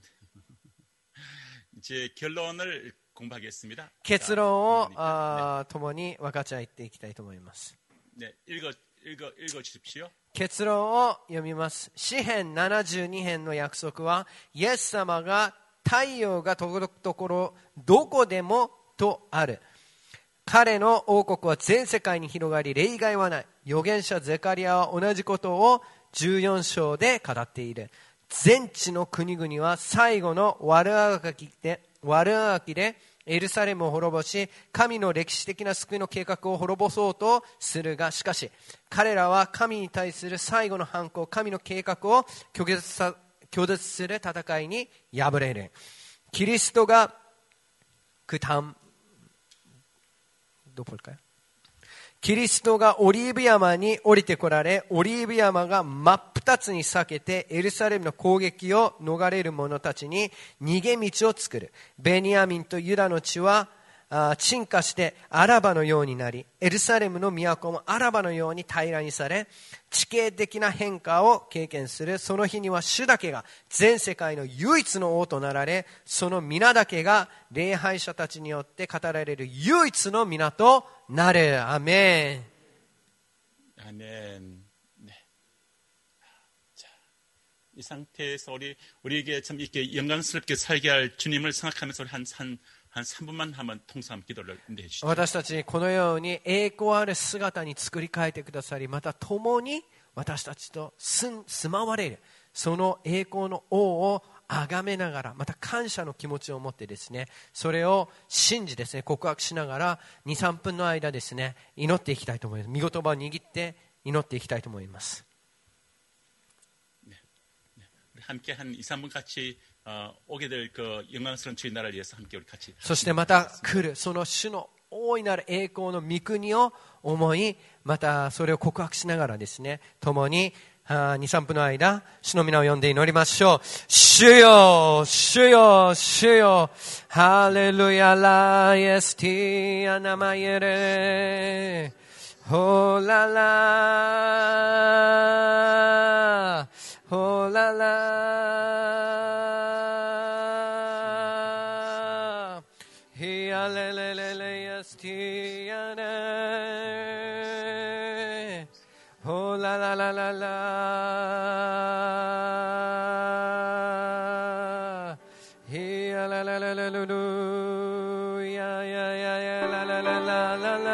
이제 결론을 공부하겠습니다. 結論をあ共に分かち合っていきたいと思います。 네, 읽어 읽어 읽어 주십시오. 結論を読みます。詩編ななじゅうに編の約束は、イエス様が太陽が届くところどこでもとある。彼の王国は全世界に広がり例外はない。預言者ゼカリアは同じことをじゅうよん章で語っている。全地の国々は最後の悪あがきで、悪あがきでエルサレムを滅ぼし、神の歴史的な救いの計画を滅ぼそうとするが、しかし彼らは神に対する最後の反抗、神の計画を拒絶さ拒絶する戦いに敗れる。キリストがクタンどこかキリストがオリーブ山に降りてこられ、オリーブ山が真っ二つに裂けてエルサレムの攻撃を逃れる者たちに逃げ道を作る。ベニヤミンとユダの地は沈下してアラバのようになり、エルサレムの都もアラバのように平らにされ、地形的な変化を経験する。その日には主だけが全世界の唯一の王となられ、その皆だけが礼拝者たちによって語られる唯一の皆となる。アメン。 아멘. 네. 자, 이 상태에서 우리 우리에게 참 이렇게 영광스럽게 살게 할 주님을 생각하면서 우리 한 한 한 삼 분만 한번 통삼 기도를 해주시죠. 私たちにこのように栄光ある姿に作り変えてくださり、また共に私たちと住まわれるその栄光の王を崇めながら、また感謝の気持ちを持ってですね、それを信じですね、告白しながらに、さんぷんの間ですね、祈っていきたいと思います。御言葉を握って祈っていきたいと思います。 네. 네. 우리 함께 한 이, 삼 분 같이 어, 오게 될 그 영광스러운 주의 나라를 위해서 함께 우리 같이. そしてまた来るその主の大いなる栄光の御国を思い、またそれを告白しながらですね、共にに、さんぷんの間、主の皆を呼んで祈りましょう。主よ、主よ、主よ、ハレルヤライエスティアナマイエレ、ホララ、ホララ、ヒアレレレレエスティアネ、ホラララララ、ヒアララララルル、ヤヤヤヤララララララ、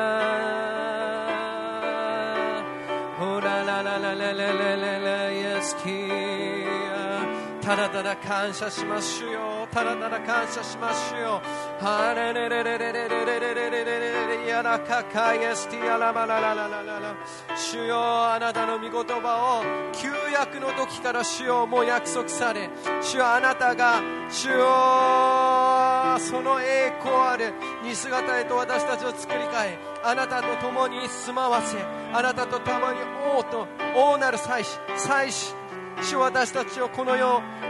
ホラララララララライエスティア、ただただ感謝しますよ、ただただ感謝しますよ。ハレレレレレレレレレレレレレヤラカカイエスティアラマララララララ、主よ、あなたの御言葉を旧約の時から主よもう約束され、主よ、あなたが主よその栄光ある似姿へと私たちを作り変え、あなたと共に住まわせ、あなたと共に王と王なる祭司祭司主、私たちをこの世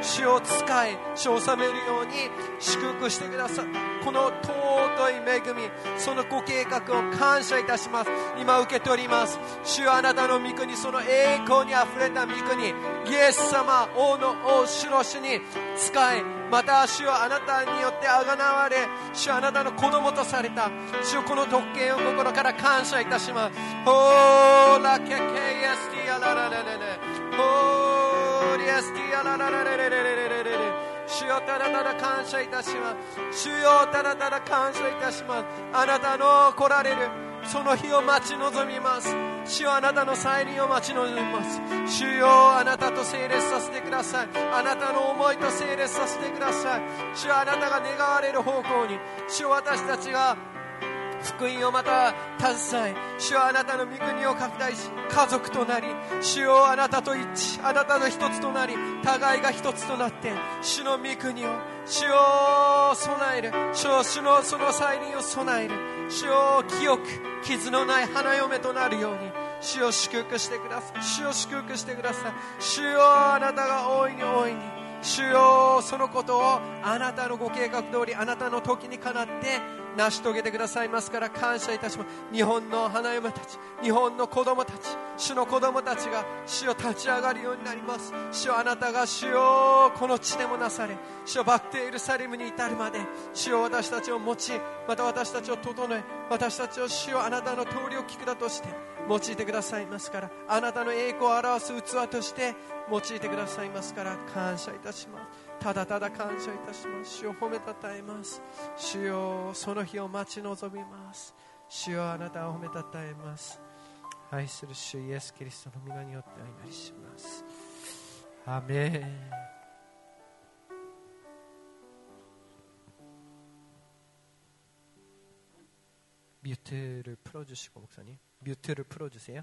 主を使い、主を治めるように祝福してください。この尊い恵み、そのご計画を感謝いたします。今受け取ります。主よ、あなたの御国、その栄光にあふれた御国、イエス様、王の王、主の主に使い、また主よ、あなたによってあがなわれ、主よ、あなたの子供とされた、主よ、この特権を心から感謝いたします。オーラケケイエスティアララレレレ、オーリエスティアラララレレレレレレレレ、主よ、ただただ感謝いたします。主よ、ただただ感謝いたします。あなたの来られるその日を待ち望みます。主よ、あなたの再臨を待ち望みます。主よ、あなたと整列させてください。あなたの思いと整列させてください。主よ、あなたが願われる方向に、主よ、私たちが福音をまた携え、主よ、あなたの御国を拡大し、家族となり、主よ、あなたと一致、あなたと一つとなり、互いが一つとなって、主の御国を、主よ、備える、主よ、主のその再臨を備える、主よ、清く傷のない花嫁となるように、主よ、祝福してください。主よ、祝福してください。主よ、あなたが大いに大いに、主よ、そのことをあなたのご計画通り、あなたの時にかなって成し遂げてくださいますから感謝いたします。日本の花嫁たち、日本の子供たち、主の子供たちが主よ、立ち上がるようになります。主よ、あなたが主よ、この地でもなされ、主よ、バクテエルサレムに至るまで、主よ、私たちを持ち、また私たちを整え、私たちを主よ、あなたの通りを聞くだとして用いてくださいますから、あなたの栄光を表す器として用いてくださいますから感謝いたします。ただただ感謝いたします。主を褒めたたえます。主よ、その日を待ち望みます。主よ、あなたを褒めたたえます。愛する主イエス・キリストの皆によってお祈りします。アメン。뮤트를 풀어주시고 목사님, 뮤트를 풀어주세요.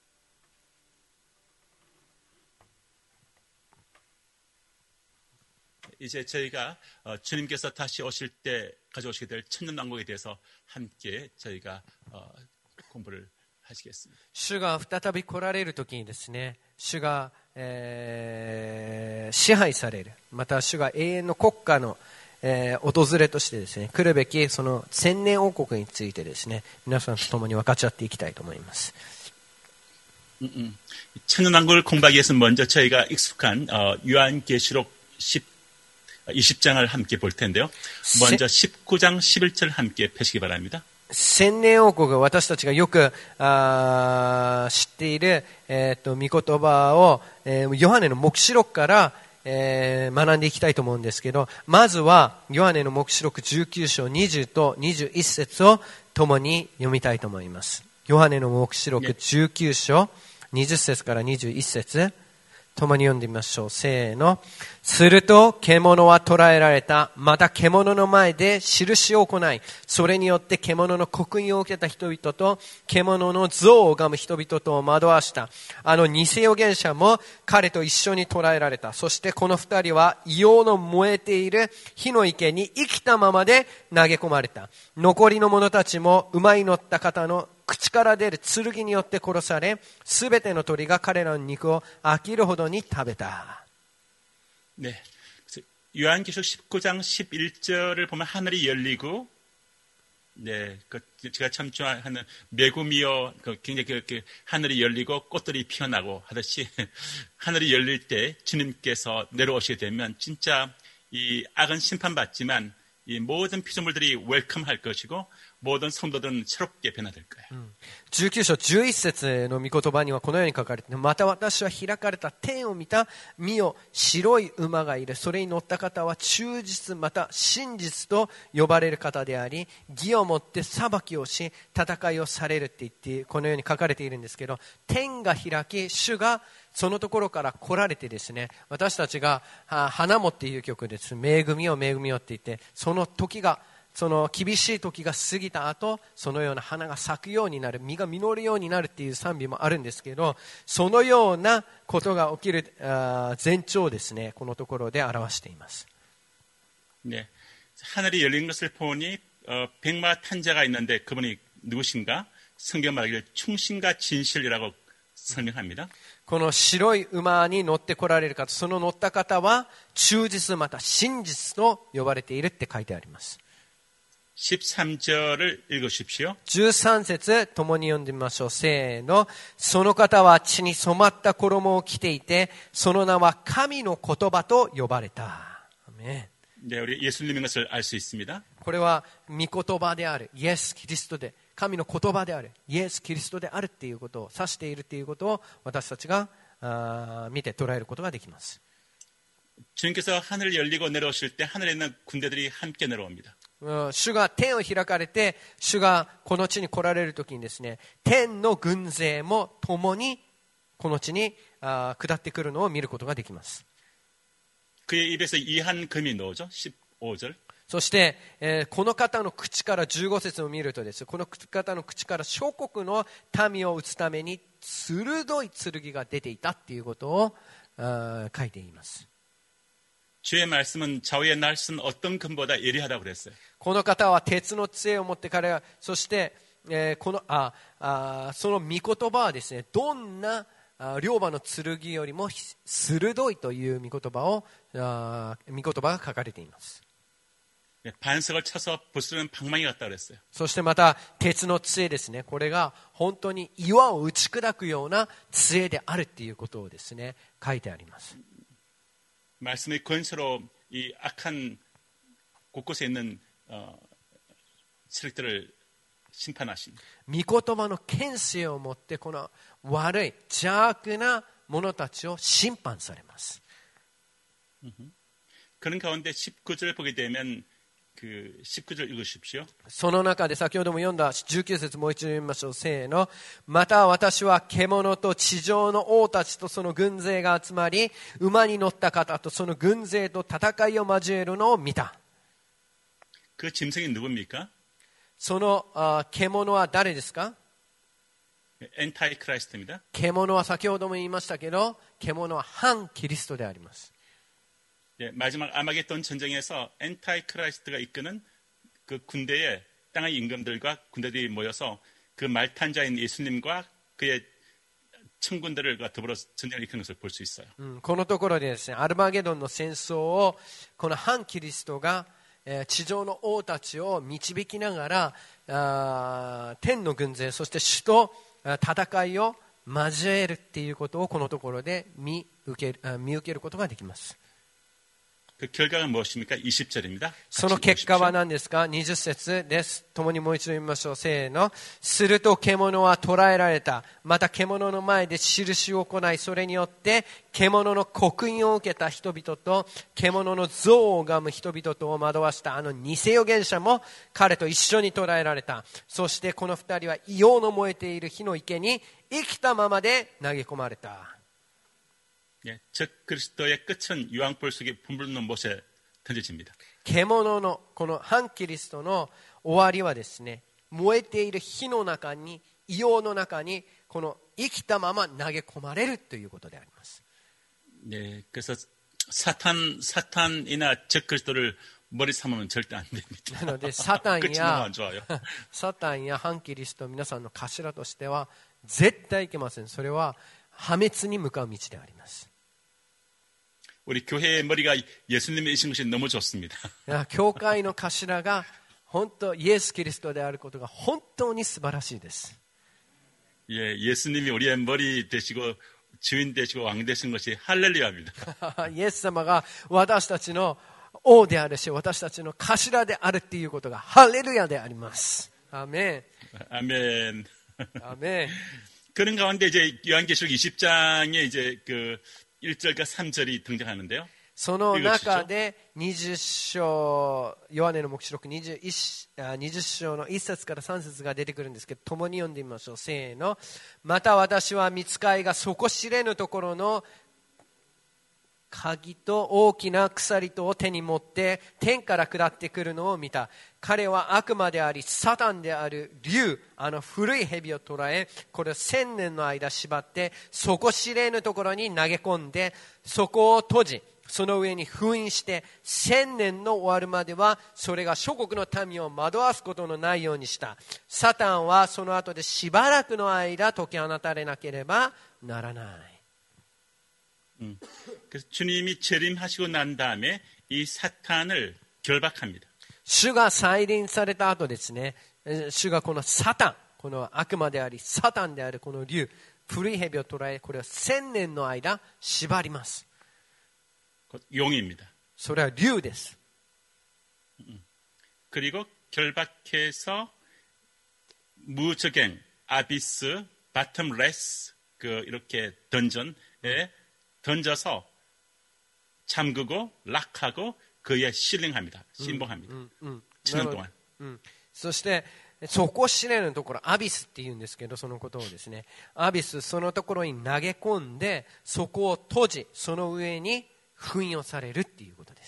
이제 저희가 어, 주님께서 다시 오실 때 가져오시게 될 천년왕국에 대해서 함께 저희가 어, 공부를 하시겠습니다. 主が再び来られる時にですね、主が、えー、支配される、また主が永遠の国家のえー、訪れとしてですね、来るべきその千年王国についてですね、皆さんと共に分かち合っていきたいと思います。 음, 음. 천년왕국을 공부하기 위해서는 먼저 저희가 익숙한 어, 요한계시록 이십 장을 함께 볼 텐데요. 먼저 십구 장 십일 절 함께 펴시기 바랍니다. 千年王国、私たちがよくあ知っている、えー、と御言葉を、えー、ヨハネの黙示録からえー、学んでいきたいと思うんですけど、まずはヨハネの黙示録じゅうきゅう章にじゅうとにじゅういち節を共に読みたいと思います。ヨハネの黙示録じゅうきゅう章にじゅっ節からにじゅういち節、共に読んでみましょう。せーの。すると獣は捕らえられた。また獣の前で印を行い、それによって獣の刻印を受けた人々と獣の像を拝む人々とを惑わした。あの偽預言者も彼と一緒に捕らえられた。そしてこの二人は硫黄の燃えている火の池に生きたままで投げ込まれた。残りの者たちも馬に乗った方の口から出る剣によって殺され、すべての鳥が彼らの肉を飽きるほどに食べた。 네, 요한계시록 십구 장 십일 절을 보면 하늘이 열리고, 네, 그 제가 참 좋아하는 메구미어, 그 굉장히 그, 그 하늘이 열리고 꽃들이 피어나고 하듯이 하늘이 열릴 때 주님께서 내려오시게 되면 진짜 이 악은 심판받지만 이 모든 피조물들이 웰컴할 것이고 모든 성도들은 새롭게 변화될 거예요. じゅうきゅう章じゅういち節の御言葉にはこのように書かれている。また私は開かれた天を見た。見よ、白い馬がいる。それに乗った方は忠実また真実と呼ばれる方であり、義をもって裁きをし戦いをされるって言ってこのように書かれているんですけど、天が開き、主がそのところから来られてですね、私たちが花もっていう曲です。恵みを恵みをって言って、その時がその厳しい時が過ぎた後、そのような花が咲くようになる、実が実るようになるっていう賛美もあるんですけど、そのようなことが起きる前兆をですね、このところで表しています。 네, 하늘이 열린 것을 보니 어, 백마 탄자가 있는데 그분이 누구신가? 성경 말하기를 충신과 진실이라고 설명합니다. この白い馬に乗ってこられる方、その乗った方は忠実また真実と呼ばれているって書いてあります。 십삼 절을 읽으십시오. じゅうさん節共に読んでみましょう。せーの。その方は血に染まった衣を着ていて、その名は神の言葉と呼ばれた。アメン。 네, 우리 예수님인 것을 알 수 있습니다. これは御言葉であるイエス・キリストで、神の言葉であるイエス・キリストであるっていうことを指しているっていうことを私たちがあ見て捉えることができます。 주님께서 하늘을 열리고 내려오실 때 하늘에 있는 군대들이 함께 내려옵니다. 主が天を開かれて主がこの地に来られるときにですね、天の軍勢も共にこの地にあ下ってくるのを見ることができます。 그의 입에서 이한 금이 나오죠. 십오 절. そして、えー、この方の口からじゅうご節を見るとです、この方の口から諸国の民を打つために鋭い剣が出ていたっていうことをあ書いています。 주의 말씀은 좌우의 날 쓴 어떤 금보다 예리하다고 그랬어요. この方は鉄の杖を持って彼は、そして、えー、このああその御言葉はですね、どんな両刃の剣よりも鋭いという御言葉をあ御言葉が書かれています。 반석을 쳐서 부수는 방망이 같다 그랬어요. そしてまた鉄の杖ですね。これが本当に岩を打ち砕くような杖であるっていうことをですね、書いてあります。 말씀의 권세로 이 악한 곳곳에 있는 어, 세력들을 심판하신. 御言葉の権勢を持ってこの悪い邪悪な者たちを審判されます。 그런 가운데 십구 절 보게 되면 그 십구 절 읽으십시오. その中で先ほども読んだじゅうきゅう節もう一度読みましょう。せーの。また私は獣と地上の王たちとその軍勢が集まり、馬に乗った方とその軍勢と戦いを交えるのを見た。 그 짐승이 누굽니까? そのあ獣は誰ですか？ 엔타이 크라이스트입니다. 獣は先ほども言いましたけど、獣は反キリストであります。 예, 마지막 아마겟돈 전쟁에서 엔타이 크라이스트가 이끄는 그 군대에 땅의 임금들과 군대들이 모여서 그 말탄자인 예수님과 그의 청군들을 더불어 전쟁을 이끄는 것을 볼 수 있어요. このところでですね、アルマゲドンの戦争をこの反キリストが地上の王たちを導きながらあ天の軍勢そして主と戦いを交えるっていうことをこのところで見受ける、見受けることができます。 그 결과가 무엇입니까? 이십 절입니다. その結果は何ですか？にじゅう節です。共にもう一度読みましょう。せーの。すると獣は捕らえられた。また獣の前で印を行い、それによって獣の刻印を受けた人々と獣の像を拝む人々とを惑わしたあの偽預言者も彼と一緒に捕らえられた。そしてこの二人は異様の燃えている火の池に生きたままで投げ込まれた。 예, 적 그리스도의 끝은 유황불 속에 분불는 못에 던져집니다. 獣のこの反キリストの終わりはですね、燃えている火の中に、異様の中にこの生きたまま投げ込まれるということであります。 네, 그래서 사탄 사탄이나 적 그리스도를 머리 삼으면 절대 안 됩니다. なのでサタン 끝이 너무 や 안 좋아요. サタンや反キリスト皆さんの頭としては絶対いけません。それは破滅に向かう道であります。 우리 교회의 머리가 예수님이신 것이 너무 좋습니다. 教会の頭が本当イエス・キリストであることが本当に素晴らしいです。 예, 예수님이 우리의 머리 되시고 주인 되시고 왕 되신 것이 할렐루야입니다. イエス様が私たちの王であるし、私たちの頭であるっていうことがハレルヤであります。アーメン。 아멘. アーメン。 그런 가운데 이제 요한계시록 이십 장에 이제 그 일 절과 삼 절이 등장하는데요. その中でにじゅう章、ヨハネの黙示録にじゅういち、にじゅう章のいっ節からさん節が出てくるんですけど、共に読んでみましょう。せーの。また私は御使いが底知れぬところの鍵と大きな鎖とを手に持って天から下ってくるのを見た。彼は悪魔でありサタンである竜、あの古い蛇を捕らえ、これを千年の間縛って底知れぬところに投げ込んで、そこを閉じ、 その上に封印して千年の終わるまではそれが諸国の民を惑わすことのないようにした。サタンはその後でしばらくの間解き放たれなければならない。 음, 그래서 주님이 재림하시고 난 다음에 이 사탄을 결박합니다. 主が再臨された後ですね、主がこのサタン、この悪魔でありサタンであるこの竜、古い蛇を捕らえ、これを千年の間縛ります。 용입니다. それは竜です。 그리고 결박해서 무적행, 아비스, 바텀레스 그 이렇게 던전에 던져서 잠그고 락하고 그에 실링합니다. 신봉합니다. 음, 음, 음. 칠 년 동안. 음. そして底知れぬところ、アビスって言うんですけど、そのことをですね、アビス、そのところに投げ込んでそこを閉じ、その上に封印をされるっていうことです。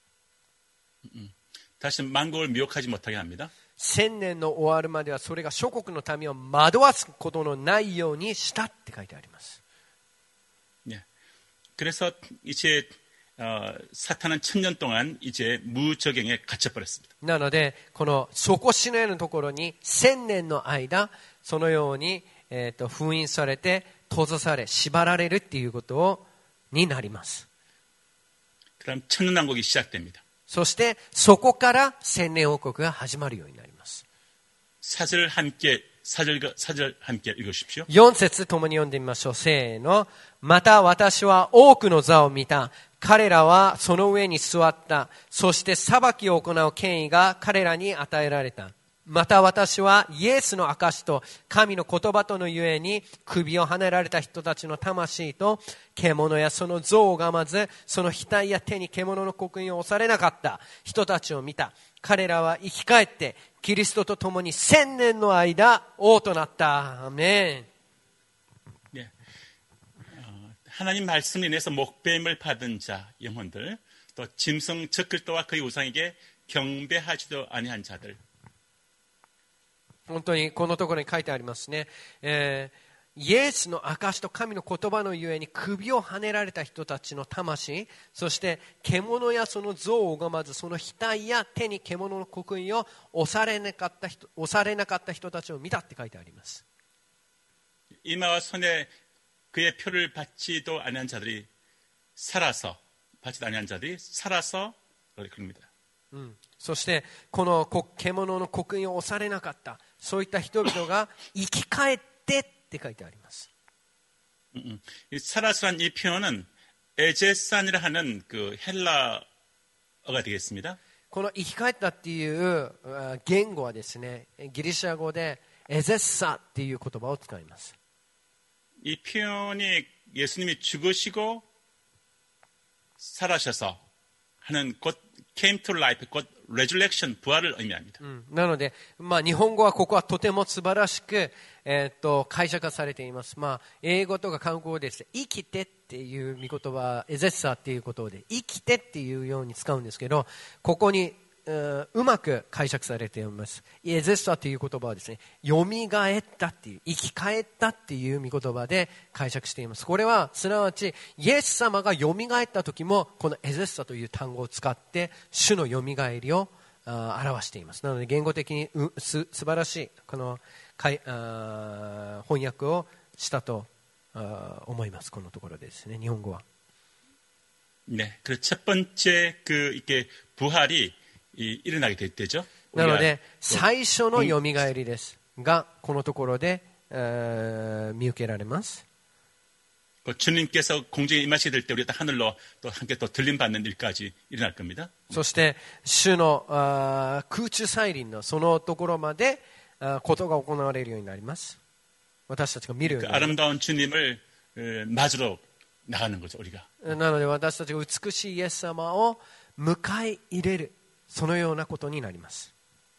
음. 다시 만국을 미혹하지 못하게 합니다. 千年の終わるまではそれが諸国の民を惑わすことのないようにしたって書いてあります。 네. 그래서 이제 어, 사탄은 천년 동안 이제 무적행에 갇혀버렸습니다. なのでこの底知れぬところに千年の間そのように、えー、と封印されて閉ざされ縛られるっていうことをになります。 그럼 천년왕국이 시작됩니다. そしてそこから千年王国が始まるようになります。 사절 함께 사절 사절 함께 읽으십시오. よん節ともに読んでみましょう。せーの。また私は多くの座を見た。彼らはその上に座った。そして裁きを行う権威が彼らに与えられた。また私はイエスの証と神の言葉とのゆえに首をはねられた人たちの魂と獣やその像を拝まず、その額や手に獣の刻印を押されなかった人たちを見た。彼らは生き返ってキリストと共に千年の間王となった。アーメン。 네. 어, 하나님 말씀을 인해서 목배임을 받은 자 영혼들, 또 짐승 적글도와 그의 우상에게 경배하지도 아니한 자들. 本当にこのところに書いてありますね、えー、イエスの証と神の言葉のゆえに首をはねられた人たちの魂、そして獣やその像を拝まず、その額や手に獣の刻印を押されなかった人、押されなかった人たちを見たって書いてあります。 이마와 손에 그의 표를 받지도 아니한 자들이 살아서, 받지도 아니한 자들이 살아서 그럽니다. うん、そしてこの獣の刻印を押されなかったそういった人々が生き返ってって書いてあります。 음, 음. 이 살아서란 이 표현은 에제산이라 하는 그 헬라어가 되겠습니다. この生き返ったっていう言語はですね、ギリシャ語でエゼッサっていう言葉を使います。 이 표현이 예수님이 죽으시고 살아셔서 하는 곧 came to life, 곧 resurrection, 부활을 의미합니다. うん、なので、まあ、日本語はここはとても素晴らしく、えー、っと解釈されています。まあ、英語とか韓国語ですね、生きてっていう見言葉、エゼッサっていうことで生きてっていうように使うんですけど、ここにう, うまく解釈されています。エゼッサという言葉はですね、蘇ったっていう、生き返ったっていう見言葉で解釈しています。これはすなわちイエス様が蘇った時もこのエゼッサという単語を使って主の蘇りを表しています。なので言語的にうす素晴らしいこのあ翻訳をしたと思います。このところでですね、日本語は。 네, 그 첫 번째 그 이게 부활이 이, 일어나게 됐죠. なので最初のよみがえりですがこのところで、えー、見受けられます。 주님께서 공중에 임하시게 될 때 우리가 하늘로 또 함께 또 들림 받는 일까지 일어날 겁니다. そして主のあ空中再臨のそのところまであことが行われるようになります。私たちが見るようになります。 그 아름다운 주님을 에, 맞으러 나가는 거죠, 우리가. なので私たちが美しいイエス様を迎え入れるそのようなことになります。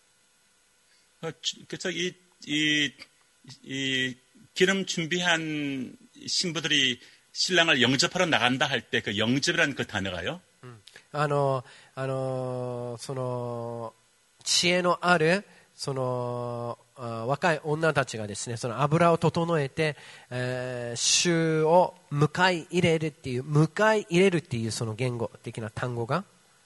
그래서 이, 이, 이 기름 준비한 신부들이 신랑을 영접하러 나간다 할 때 그 영접이라는 그 단어가요. あのあのその知恵のあるその若い女たちがですね、その油を整えて、えー、主を迎え入れるっていう、迎え入れるっていうその言語的な単語が、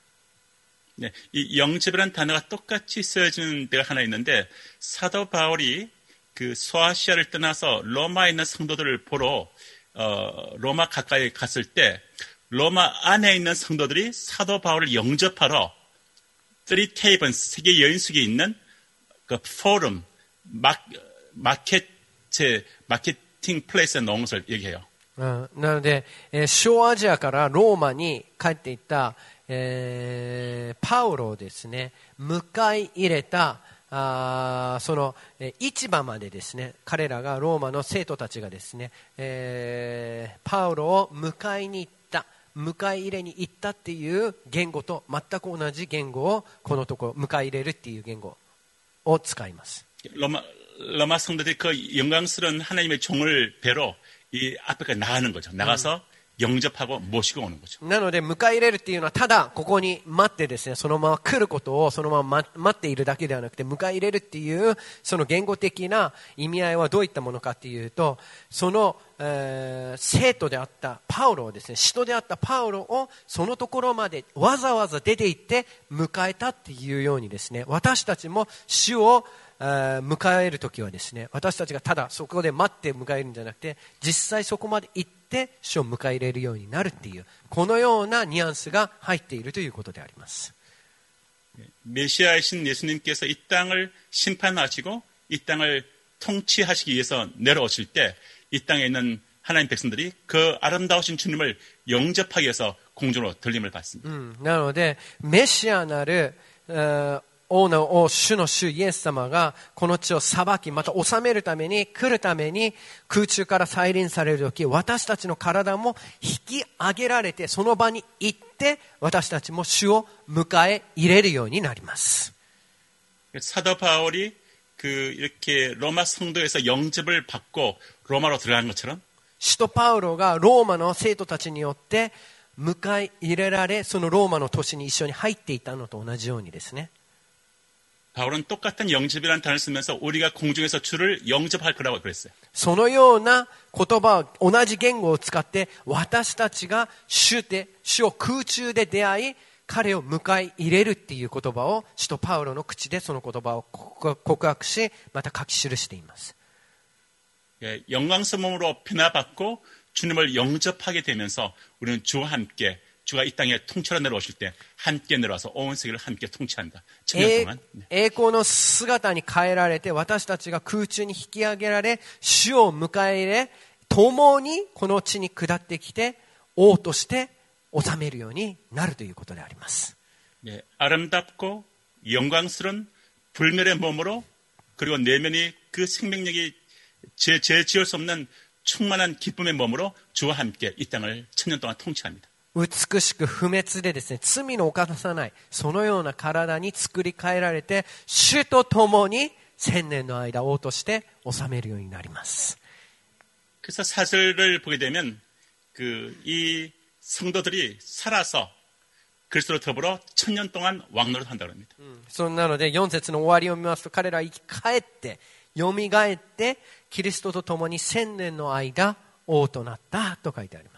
네, 이 영접이라는 단어가 똑같이 쓰여지는 데가 하나 있는데 사도 바울이 그 소아시아를 떠나서 로마에 있는 성도들을 보러 어, 로마 가까이 갔을 때 로마 안에 있는 성도들이 사도 바울을 영접하러 쓰리 테이번스 세계 여인숙에 있는 그 포럼 마, 마켓 마케팅 플레이스에 놓은 것을 얘기해요. うん、なので、えー、小アジアからローマに帰っていった、えー、パウロをですね、迎え入れたあその、えー、市場までですね、彼らがローマの生徒たちがですね、えー、パウロを迎えに行った、迎え入れに行ったっていう言語と全く同じ言語をこのところ迎え入れるっていう言語を使います。 로마, 로마 성도들이 그 영광스러운 하나님의 종을 뵈러 이 앞에까지 나가는 거죠. 나가서 음. 영접하고 모시고 오는 거죠. なので迎え入れるっていうのはただここに待ってですね、そのまま来ることをそのまま待っているだけではなくて、迎え入れるっていうその言語的な意味合いはどういったものかっていうと、その、えー、生徒であったパウロをですね、使徒であったパウロをそのところまでわざわざ出て行って迎えたっていうようにですね、私たちも主を迎えるときはですね、私たちがただそこで待って迎えるんじゃなくて、実際そこまで行って主を迎え入れるようになるっていう、このようなニュアンスが入っているということであります。 메시아이신 예수님께서 이 땅을 심판하시고 이 땅을 통치하시기 위해서 내려오실 때 이 땅에 있는 하나님 백성들이 그 아름다우신 주님을 영접하기 위해서 공중으로 들림을 받습니다. 음, なのでメシアなる王の王、主の主イエス様がこの地を裁き、また治めるために来るために空中から再臨されるとき、私たちの体も引き上げられてその場に行って私たちも主を迎え入れるようになります。 사도 바울이 그 이렇게 로마 성도에서 영접을 받고 로마로 들어간 것처럼 使徒パウロがローマの生徒たちによって迎え入れられ、そのローマの都市に一緒に入っていたのと同じようにですね。 바울은 똑같은 영접이라는 단어를 쓰면서 우리가 공중에서 주를 영접할 거라고 그랬어요. そのような言葉を同じ言語を使って私たちが主で主を空中で出会い彼を迎え入れるっていう言葉を使徒パウロの口でその言葉を告白しまた書き記しています。 예, 영광스러운 몸으로 변화받고 주님을 영접하게 되면서 우리는 주와 함께 주가 이 땅에 통치로 내려오실 때 함께 내려와서 온 세계를 함께 통치한다. 천년 동안. 栄光の姿に変えられて私たちが空中に引き上げられ主を迎え入れ共にこの地に下ってきて王として治めるようになるということであります。 네, 아름답고 영광스러운 불멸의 몸으로 그리고 내면이 그 생명력이 제, 제 지을 수 없는 충만한 기쁨의 몸으로 주와 함께 이 땅을 천년 동안 통치합니다. 美しく不滅でですね、罪の犯さないそのような体に作り変えられて主と共に千年の間王として治めるようになります。 그래서 사절을 보게 되면 그 이 성도들이 살아서 그리스도로 더불어 천년 동안 왕노릇 한다고 합니다. そんなのでよん節の終わりを見ますと彼らは生き返ってよみがえってキリストと共に千年の間王となったと書いてあります。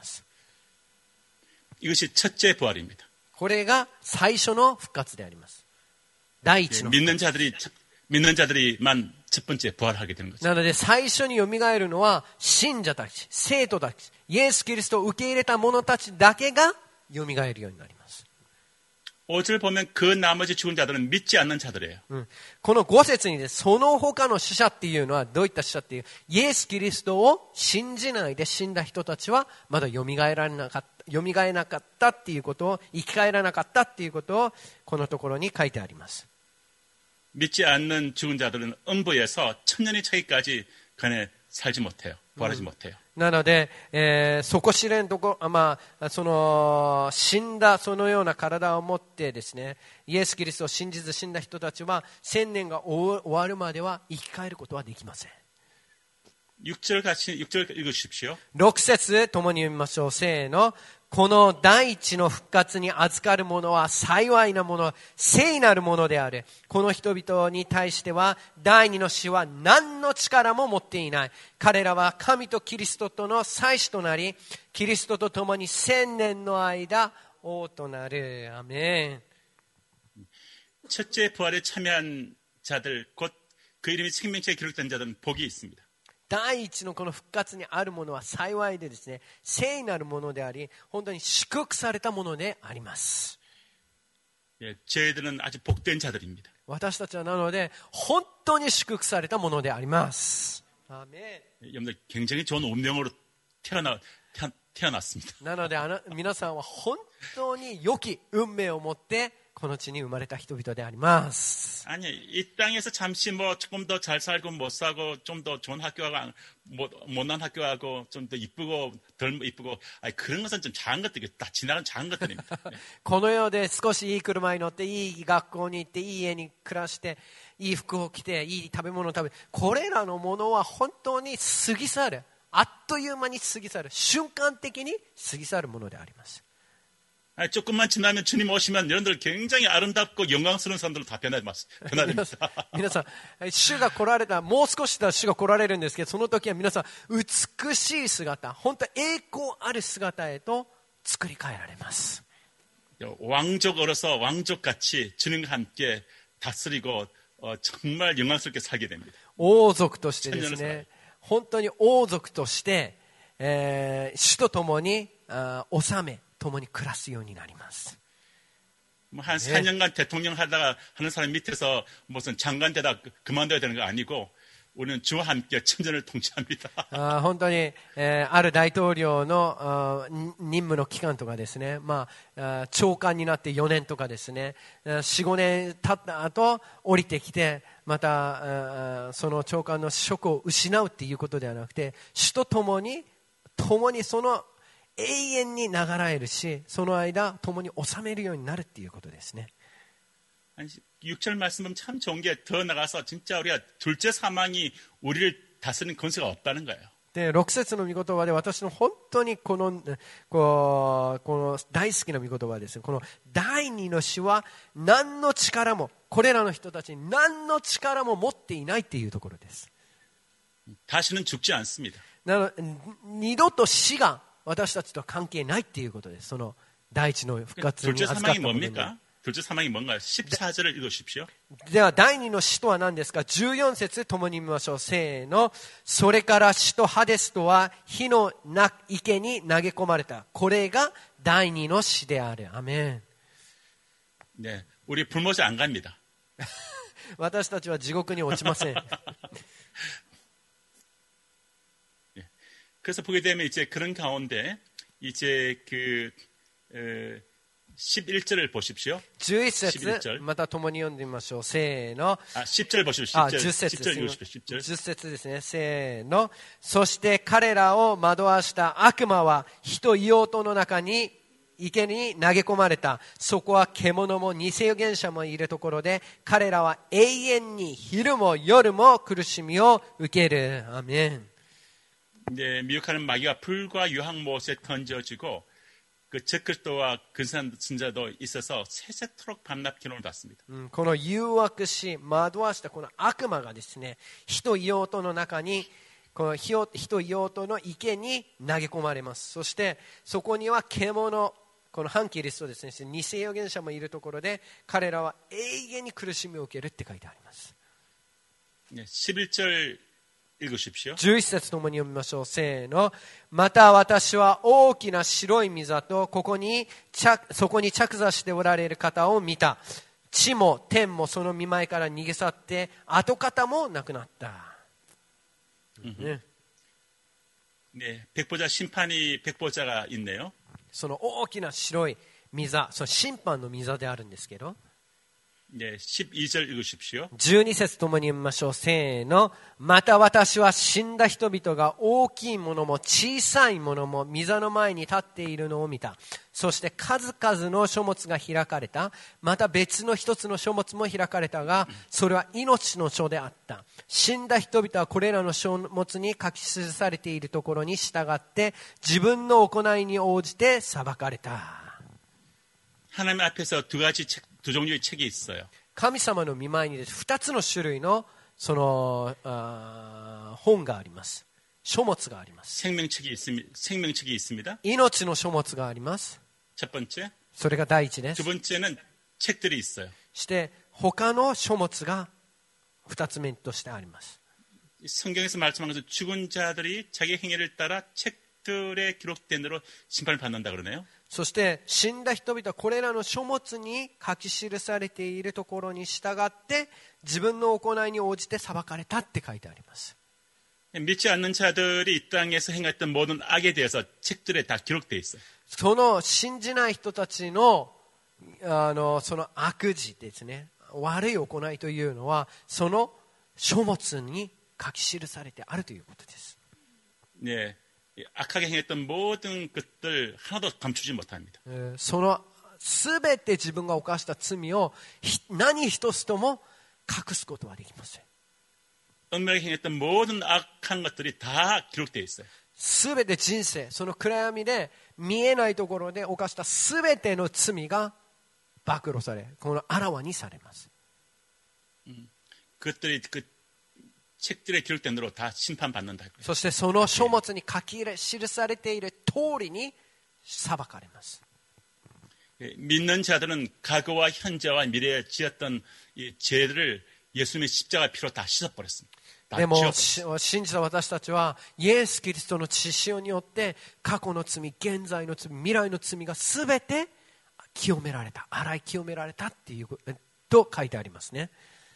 이것이 첫째 부활입니다. これが最初の復活であります。第一の 믿는 자들이 믿는 자들이만 첫 번째 부활하게 되는 거죠. なので最初によみがえるのは信者たち、生徒たち、イエス・キリストを受け入れた者たちだけがよみがえるようになります。 오 절 보면 그 나머지 죽은 자들은 믿지 않는 자들이에요. うん、このご節にです、その他の死者っていうのはどういった死者っていう、イエス・キリストを信じないで死んだ人たちはまだよみがえられなかった。よみがえなかったっていうことを生き返らなかったっていうことをこのところに書いてあります。 믿지 않는 죽은 자들은 음부에서 천년이 차기까지 그 안에 살지 못해요. 부활하지 음. 못해요. なので、えー、底知れんとこ、まあ、その死んだそのような体を持ってですね、イエス・キリストを信じず死んだ人たちは千年が終わるまでは生き返ることはできません。 육 절 같이 육 절 읽으십시오. ろく節共に読みましょう。せーの。 この大地の復活に預かるものは幸いなもの、聖なるものである。この人々に対しては第二の死は何の力も持っていない。彼らは神とキリストとの祭司となり、キリストと共に千年の間王となる。アメン。 첫째 부활에 참여한 자들, 곧 그 이름이 생명책에 기록된 자들은 복이 있습니다. 第一のこの復活にあるものは幸いでですね、聖なるものであり、本当に祝福されたものであります。 예, 저희들은 아주 복된 자들입니다. 私たちはなので本当に祝福されたものであります。アーメン。 여러분들 굉장히 좋은 운명으로 태어나, 태어, 태어났습니다. なのであの皆さんは本当に良き運命を持ってこの地に生まれた人々であります。 아니, 이 땅에서 잠시 뭐 조금 더 잘 살고 못 살고 좀 더 좋은 학교하고 못, 못난 학교하고 좀 더 이쁘고 덜 이쁘고 아니, 그런 것은 좀 작은 것들이 다 지나간 작은 것들입니다. この世で少しいい車に乗っていい学校に行っていい家に暮らしていい服を着ていい食べ物を食べる、これらのものは本当に過ぎ去る、あっという間に過ぎ去る、瞬間的に過ぎ去るものであります。 아니, 조금만 지나면 주님 오시면 여러분들 굉장히 아름답고 영광스러운 사람들로 다 변화됩니다. 변화됩니다. 皆さん、主が来られた、もう少ししたら主が来られるんですけど、その時は皆さん、美しい姿、本当栄光ある姿へと作り変えられます。 왕족으로서 왕족같이 주님과 함께 다스리고 어, 정말 영광스럽게 살게 됩니다. 王族としてですね、本当に王族として、えー、主と共にあ治め、共に暮らすようになります。 한 사 년간 대통령 하다가 하는 사람 밑에서 무슨 장관 되다 그만둬야 되는 거 아니고 우리는 주와 함께 천년을 통치합니다. あ本当に、えー、ある大統領のあ任務の期間とかですね、まあ、あ長官になってよねんとかですね、よん、ごねん経った後降りてきてまたあその長官の職を失うっていうことではなくて、主と共に共にその永遠に流れるし、その間共に治めるようになるっていうことですね。 육 절 말씀 보면 참 좋은 게 더 나가서 진짜 우리가 둘째 사망이 우리를 다스리는 권세가 없다는 거예요. でろく節の御言葉で私の本当にこのこうこの大好きな御言葉です。この第二の死は何の力もこれらの人たちに何の力も持っていないっていうところです。 다시는 죽지 않습니다. なの二度と死が私たちとは関係ないっていうことです。その第一の復活に預かったものに。 둘째 사망이 뭔가요? 십사 절을 읽으십시오. では第二の死とは何ですか？じゅうよん節共に見ましょう。せーの。それから死とハデスとは火の池に投げ込まれた。これが第二の死である。アメン。 네, 우리 불못에 안 갑니다. 私たちは地獄に落ちません。 네, 그래서 보게 되면 이제 그런 가운데 이제 그 어, 십일 절을 보십시오. じゅういち節また共に読んでみましょう。せーの。 아, 십 절 보십시오. あ、 십 절. じゅっ節 십 절 です。 읽으십시오. 십 절. じゅっ節ですね。せーの。そして彼らを惑わした悪魔は火と硫黄との中に池に投げ込まれた。そこは獣も偽預言者もいるところで、彼らは永遠に昼も夜も苦しみを受ける。アメン。 이제 미혹하는 마귀가 불과 유황못에 던져지고 그 적그리스도와 근사한 선자도 있어서 세세토록 밤낮 기록을 받습니다. この誘惑し惑わしたこの悪魔がですね、火と硫黄との中にこの火と硫黄との池に投げ込まれます。そしてそこには獣、この反キリストですね、偽預言者もいるところで、彼らは永遠に苦しみを受けるって書いてあります。 네, 십일 절 읽으십시오. じゅういち節ともに読みましょう。せーの。また私は大きな白い御座とここにそこに着座しておられる方を見た。地も天もその御前から逃げ去って跡形もなくなった。 네. 네, 백보자 심판이 백보자가 있네요. その大きな白い御座、その審判の御座であるんですけど。 네, 십이 절 읽으십시오. じゅうに節ともに読みましょう。せーの。また私は死んだ人々が大きいものも小さいものも御座の前に立っているのを見た。 そして数々の書物が開かれた。また別の一つの書物も開かれたが、それは命の書であった。死んだ人々はこれらの書物に書き記されているところに従って自分の行いに応じて裁かれた。 하나님 앞에서 두 가지 책, 두 종류의 책이 있어요. 神様の御前に二つの種類のそのあ本があります。書物があります。 생명책이 있습니다. 생명책이 있습니다. 命の書物があります。 첫 번째. それが第一です。 두 번째는 책들이 있어요. して他の書物が二つ目としてあります。 성경에서 말씀한 것은 죽은 자들이 자기 행위를 따라 책들에 기록된 대로 심판을 받는다 그러네요. そして死んだ人々はこれらの書物に書き記されているところに従って自分の行いに応じて裁かれたって書いてあります。 믿지 않는 자들이 이 땅에서 행했던 모든 악에 대해서 책들에 다 기록되어 있어요. その信じない人たちのあのその悪事ですね、悪い行いというのはその書物に書き記されてあるということです。 네, 악하게 행했던 모든 것들 하나도 감추지 못합니다. そのすべて自分が犯した罪を何一つとも隠すことはできません。 은밀하게 행했던 모든 악한 것들이 다 기록되어 있어요. すべて人生、その暗闇で見えないところで犯したすべての罪が暴露され、このあらわにされます。 음, 그것들이 그 책들에 기록된 대로 다 심판받는다. そしてその書物に書き記されている通りに裁かれます。 믿는 자들은 과거와 현재와 미래에 지었던 이 죄들을 예수님의 십자가 피로 다 씻어버렸습니다. でも信じた私たちはイエス・キリストの血潮によって過去の罪、現在の罪、未来の罪がすべて清められた、洗い清められたっていうと書いてありますね。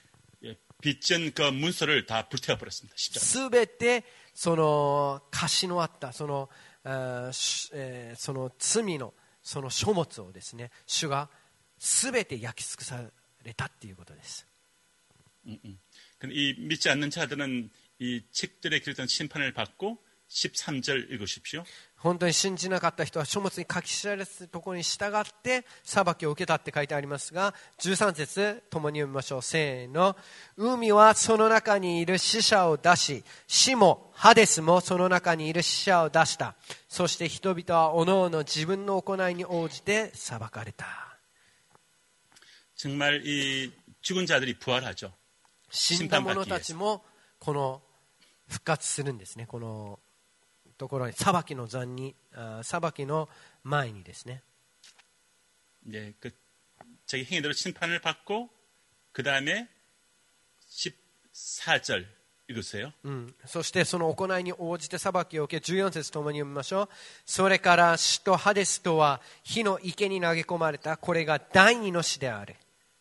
빚진 그 문서를 다 불태워버렸습니다. すべてその貸しのあったその、えー、その罪のその書物をですね、主がすべて焼き尽くされたっていうことです。 음, 음. 이 믿지 않는 자들은 이 책들에 기록된 심판을 받고 십삼 절 읽으십시오. 本当に信じなかった人は書物に書き記されたところに従って裁きを受けたって書いてありますが、じゅうさん節共に読みましょう。せーの。海はその中にいる死者を出し、死もハデスもその中にいる死者を出した。そして人々はおのおの自分の行いに応じて裁かれた。 정말 이 죽은 자들이 부활하죠. 死んだ者たちもこの復活するんですね。このところに裁きの座に、裁きの前にですね。 네, 그 자기 행위대로 심판을 받고 그 다음에 십사 절 읽으세요. うん、そしてその行いに応じて裁きを受け、じゅうよん節ともに読みましょう。それから死とハデスとは火の池に投げ込まれた。これが第二の死である。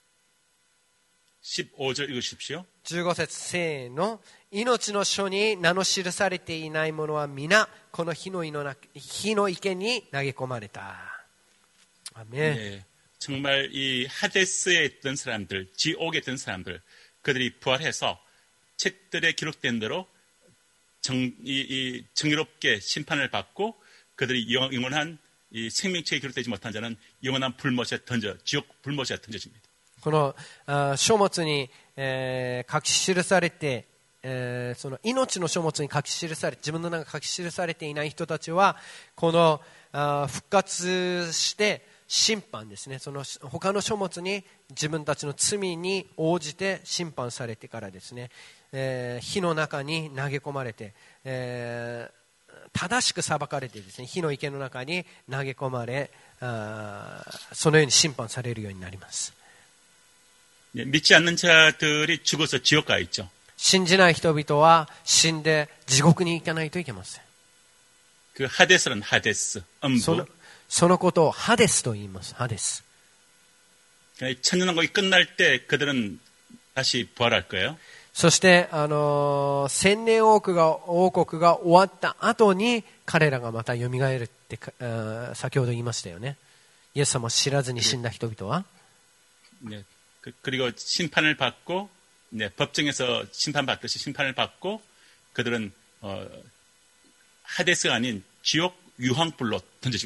십오 절 읽으십시오. じゅうご節せーの。命の書に名の記されていない者は皆この火の池に投げ込まれた。アメン。 네, 정말 이 하데스에 있던 사람들, 지옥에 있던 사람들, 그들이 부활해서 책들에 기록된 대로 정, 이, 이 정의롭게 심판을 받고 그들이 영원한 이 생명책에 기록되지 못한 자는 영원한 불못에 던져, 지옥 불못에 던져집니다. この書物に、えー、書き記されて、えー、その命の書物に書き記されて自分の中に書き記されていない人たちはこのあ復活して審判ですね、その他の書物に自分たちの罪に応じて審判されてからですね、えー、火の中に投げ込まれて、えー、正しく裁かれてですね、火の池の中に投げ込まれ、あそのように審判されるようになります。 믿지 않는 자들이 죽어서 지옥 가 있죠. 信じない人々は死んで地獄に行かないといけません。 그 하데스는 하데스, 음부. その、そのことをハデスと言います。ハデス。 천년왕국이 끝날 때 그들은 다시 부활할 거예요. そしてあのー、千年王国が王国が終わった後に彼らがまた蘇るって先ほど言いましたよね。イエス様を知らずに死んだ人々は。 네. 그리고 심판을 받고 네, 법정에서 심판받듯이 심판을 받고 그들은 어, 하데스가 아닌 지옥 유황불로 던져지게 됩니다.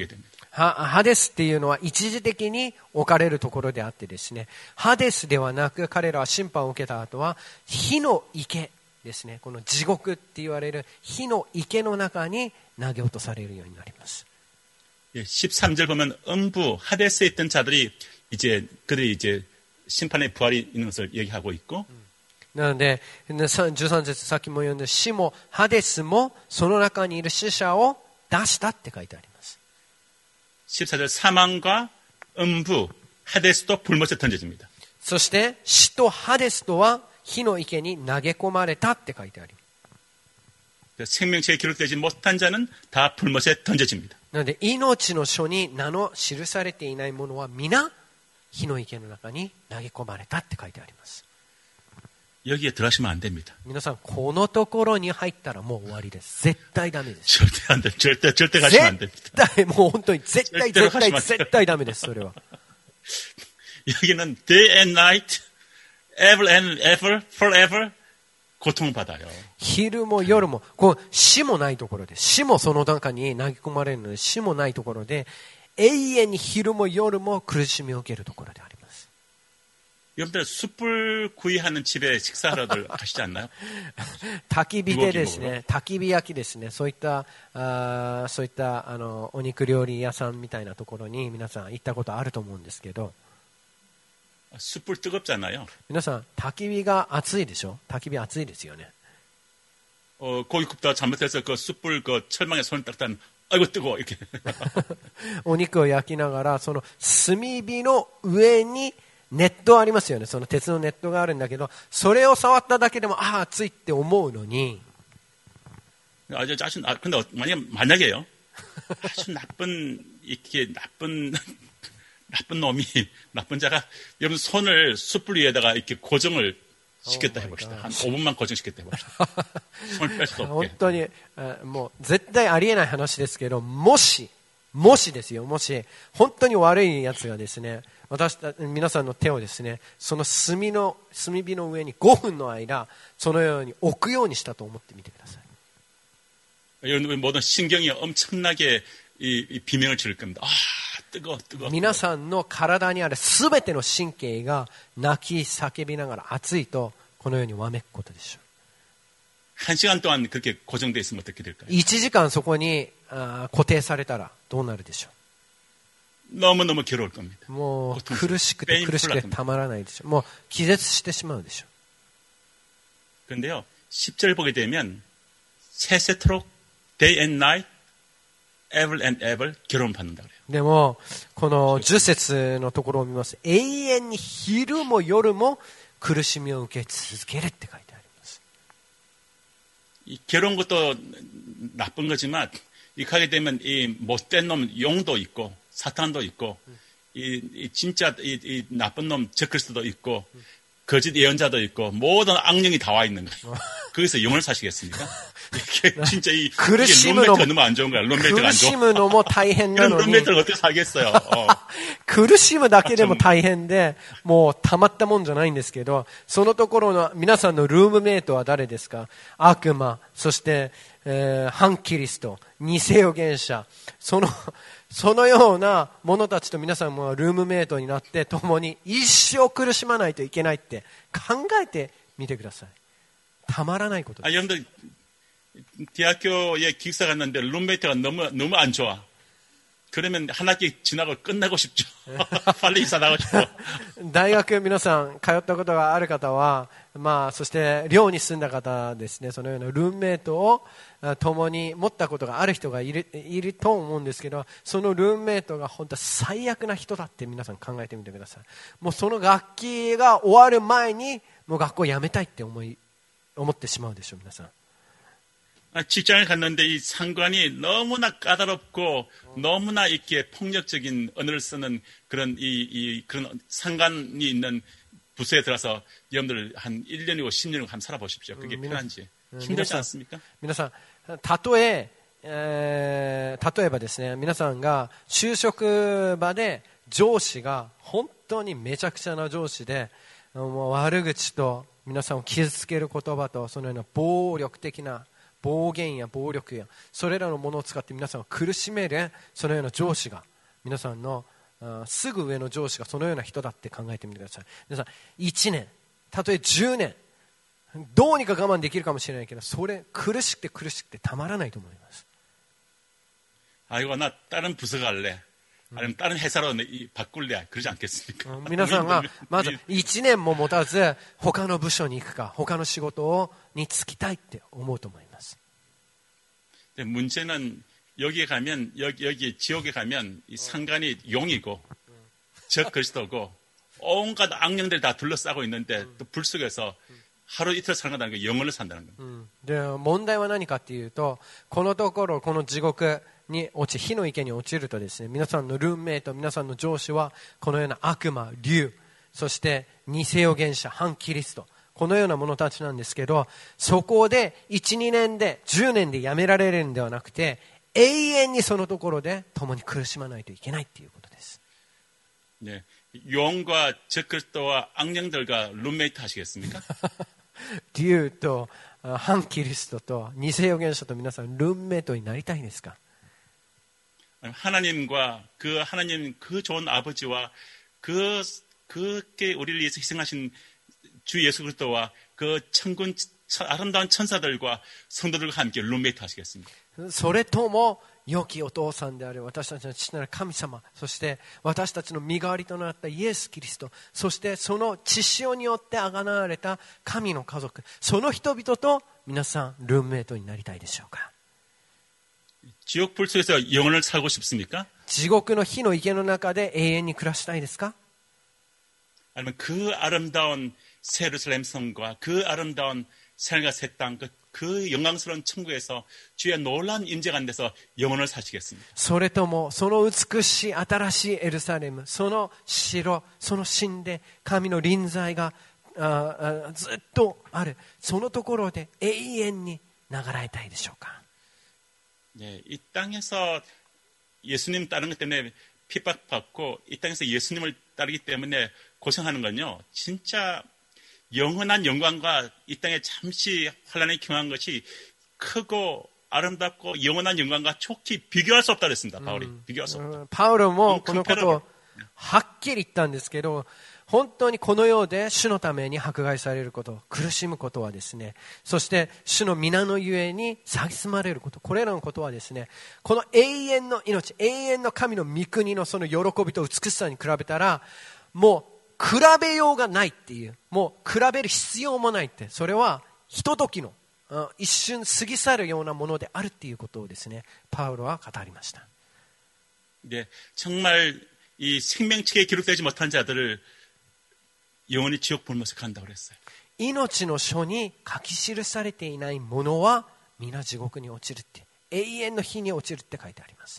ハデスっていうのは一時的に置かれるところであってですね、ハデスではなく彼らは審判を受けた後は火の池ですね、この地獄って言われる火の池の中に投げ落とされるようになります。 십삼 절 보면 음부 하데스에 있던 자들이 이제 그들이 이제 심판의 부활이 있는 것을 얘기하고 있고. なのでじゅうさん節さっきも読んで、死もハデスもその中にいる死者を出したって書いてあります。 십사 절 사망과 음부 하데스도 불못에 던져집니다. そして死とハデスとは火の池に投げ込まれたって書いてあります。 생명책에 기록되지 못한 자는 다 불못에 던져집니다. なので命の書に名の記されていないものは皆火の池の中に投げ込まれたって書いてあります。 여기에 들어가시면 안 됩니다. 皆さんこのところに入ったらもう終わりです。絶対ダメです。 절대 안 돼. 절대 절대 가시면 안 됩니다. 絶対もう本当に絶対絶対絶対ダメです。それは。 여기는 day and night, ever and ever, forever 고통받아요. 昼も夜もこう死もないところで、死もその中に投げ込まれるので、死もないところで永遠に昼も夜も苦しみを受けるところであります。 여러분들 숯불 구이하는 집에 식사하러들 가시지 않나요? 焚き火でですね、焚き火焼きですね、そういったあそういったあのお肉料理屋さんみたいなところに皆さん行ったことあると思うんですけど、 숯불 뜨겁잖아요. 皆さん焚き火が熱いでしょ？焚き火熱いですよね。 어, 고기 굽다가 잘못해서 그 숯불 그 철망에 손을 딱 단, 아이고 뜨거워 이렇게. お肉を焼きながらその炭火の上にネットありますよね。その鉄のネットがあるんだけど、それを触っただけでもああ熱いって思うのに。 아주 아주 아 근데 만약 만약에요. 아주 나쁜 이렇게 나쁜 나쁜 놈이 나쁜 자가 여러분 손을 숯불 위에다가 이렇게 고정을 시켰다 해봅시다. 한 오 분만 고정시켰다 해봅시다. 손을 뺄 수 없게. 本当にもう絶対ありえない話ですけど、もしもしですよ、もし本当に悪いやつがですね、私た皆さんの手をですね、その炭の炭火の上にごふんの間そのように置くようにしたと思ってみてください。 여러분 모든 신경이 엄청나게 이, 이 비명을 지를 겁니다. 아, 뜨거워, 뜨거워. 皆さんの体にあるすべての神経が泣き叫びながら熱いとこのようにわめくことでしょう。 한 시간 동안 그렇게 고정되어 있으면 어떻게 될까요? いちじかんそこにあ固定されたらどうなるでしょう。 너무너무 괴로울 겁니다. もう苦しくて苦しくてたまらないでしょう。もう気絶してしまうでしょう。 그런데요, 십 절 보게 되면 세세토록 day and night, ever and ever 괴로움 받는다 그래요. でもこのじゅっ節のところを見ます。永遠に昼も夜も苦しみを受け続けるって書いてあります。 이 괴로운 것도 나쁜 거지만 이 가게 되면 이 못된 놈 용도 있고 사탄도 있고 이, 이 진짜 이, 이 나쁜 놈 저크리스도도 있고 거짓 예언자도 있고 모든 악령이 다 와 있는 거예요. 거기서 영을 사시겠습니까? 이게 진짜 이 이게 룸메이트가 너무 안 좋은 거야. 룸메이트가 안 좋아. 이런 룸메이트를 어떻게 살겠어요? 어. 苦しむだけでも大変で、もうたまったもんじゃないんですけど、そのところの皆さんのルームメイトは誰ですか？悪魔、そして、えー、反キリスト、偽預言者、そのそのような者たちと皆さんもルームメイトになって共に一生苦しまないといけないって考えてみてください。たまらないことです。 아, 여러분들 대학교에 기숙사 갔는데 룸메이트가 너무 너무 안 좋아. 그러면 한 학기 지나고 끝나고 싶죠. 빨리 이사 나가고 싶어. 大学皆さん通ったことがある方は、まあそして寮に住んだ方ですね、そのようなルームメイトを共に持ったことがある人がいるいると思うんですけど、そのルームメイトが本当は最悪な人だって皆さん考えてみてください。もうその学期が終わる前にもう学校を辞めたいって思い思ってしまうでしょう皆さん。 직장에 갔는데 이 상관이 너무나 까다롭고 너무나 이렇게 폭력적인 언어를 쓰는 그런 이, 이 그런 상관이 있는 부서에 들어서 여러분들 한 일 년이고 십 년이고 한번 살아보십시오. 그게 음, 편한지. 힘들지 않습니까? 皆さん、例え、えー、例えばですね、皆さんが就職場で上司が本当にめちゃくちゃな上司で、もう悪口と皆さんを傷つける言葉とそのような暴力的な暴言や暴力やそれらのものを使って皆さんを苦しめるそのような上司が皆さんのすぐ上の上司がそのような人だって考えてみてください。皆さん、いちねん、たとえじゅうねん、どうにか我慢できるかもしれないけど、それ苦しくて苦しくてたまらないと思います。 아이고, 나 다른 부서 갈래. 아니면 다른 회사로 바꿀래. 그러지 않겠습니까? 皆さんがまずいちねんも持たず他の部署に行くか他の仕事をに就きたいって思うと思います。 문제는 여기에 가면 여기, 여기 지옥에 가면 이 상관이 용이고 적 그리스도고 온갖 악령들 다 둘러싸고 있는데 또 불 속에서 하루 이틀 산다는 게 영혼을 산다는 겁니다. で問題は何かっていうとこのところこの地獄に落ち火の池に落ちるとですね皆さんのルームメイト皆さんの上司はこのような悪魔竜そして偽預言者反キリストこのような者たちなんですけどそこでいち、にねんでじゅうねんでやめられるんではなくて永遠にそのところで共に苦しまないといけないということです。 네, 용과 적그리스도와 악령들과 룸메이트 하시겠습니까? 竜と反キリストと偽預言者と皆さんルームメイトになりたいですか? 하나님과 그 하나님 그 좋은 아버지와 그 그게 우리를 위해서 희생하신 주 예수 그리스도와 그 천군 아름다운 천사들과 성도들과 함께 룸메이트 하시겠습니까? それとも良きお父さんである私たちの父なる神様そして私たちの身代わりとなったイエス・キリストそしてその血潮によってあがなわれた神の家族その人々と皆さんルームメイトになりたいでしょうか? 지옥 불 속에서 영원을 살고 싶습니까? 地獄の火の池の中で永遠に暮らしたいですか? 아니면 그 아름다운 새 예루살렘 성과 그 아름다운 새하늘과 새 땅 그 그 영광스러운 천국에서 주의 놀라운 임재 가운데서 영원을 사시겠습니다. それともその美しい新しいエルサレムその城その神殿神の臨在がああずっとあるそのところで永遠に流れたいでしょうか? 네, 이 땅에서 예수님 따르는 것 때문에 핍박받고 이 땅에서 예수님을 따르기 때문에 고생하는 건요. 진짜 영원한 영광과 이 땅에 잠시 환란에 경한 것이 크고 아름답고 영원한 영광과 촉히 비교할 수 없다 그랬습니다. 바울이. 비교할 수 없다. パウロもこのことをはっきり言ったんですけど本当にこの世で主のために迫害されること苦しむことはですねそして主の皆のゆえに蔑まれることこれらのことはですねこの永遠の命永遠の神の御国のその喜びと美しさに比べたらもう比べようがないっていうもう比べる必要もないってそれはひとときの一瞬過ぎ去るようなものであるっていうことをですねパウロは語りました。 네, 정말 이 생명책에 기록되지 못한 자들을 영원히 지옥 불못에 간다고 그랬어요. 命の書に書き記されていないものは皆地獄に落ちるって永遠の火に落ちるって書いてあります。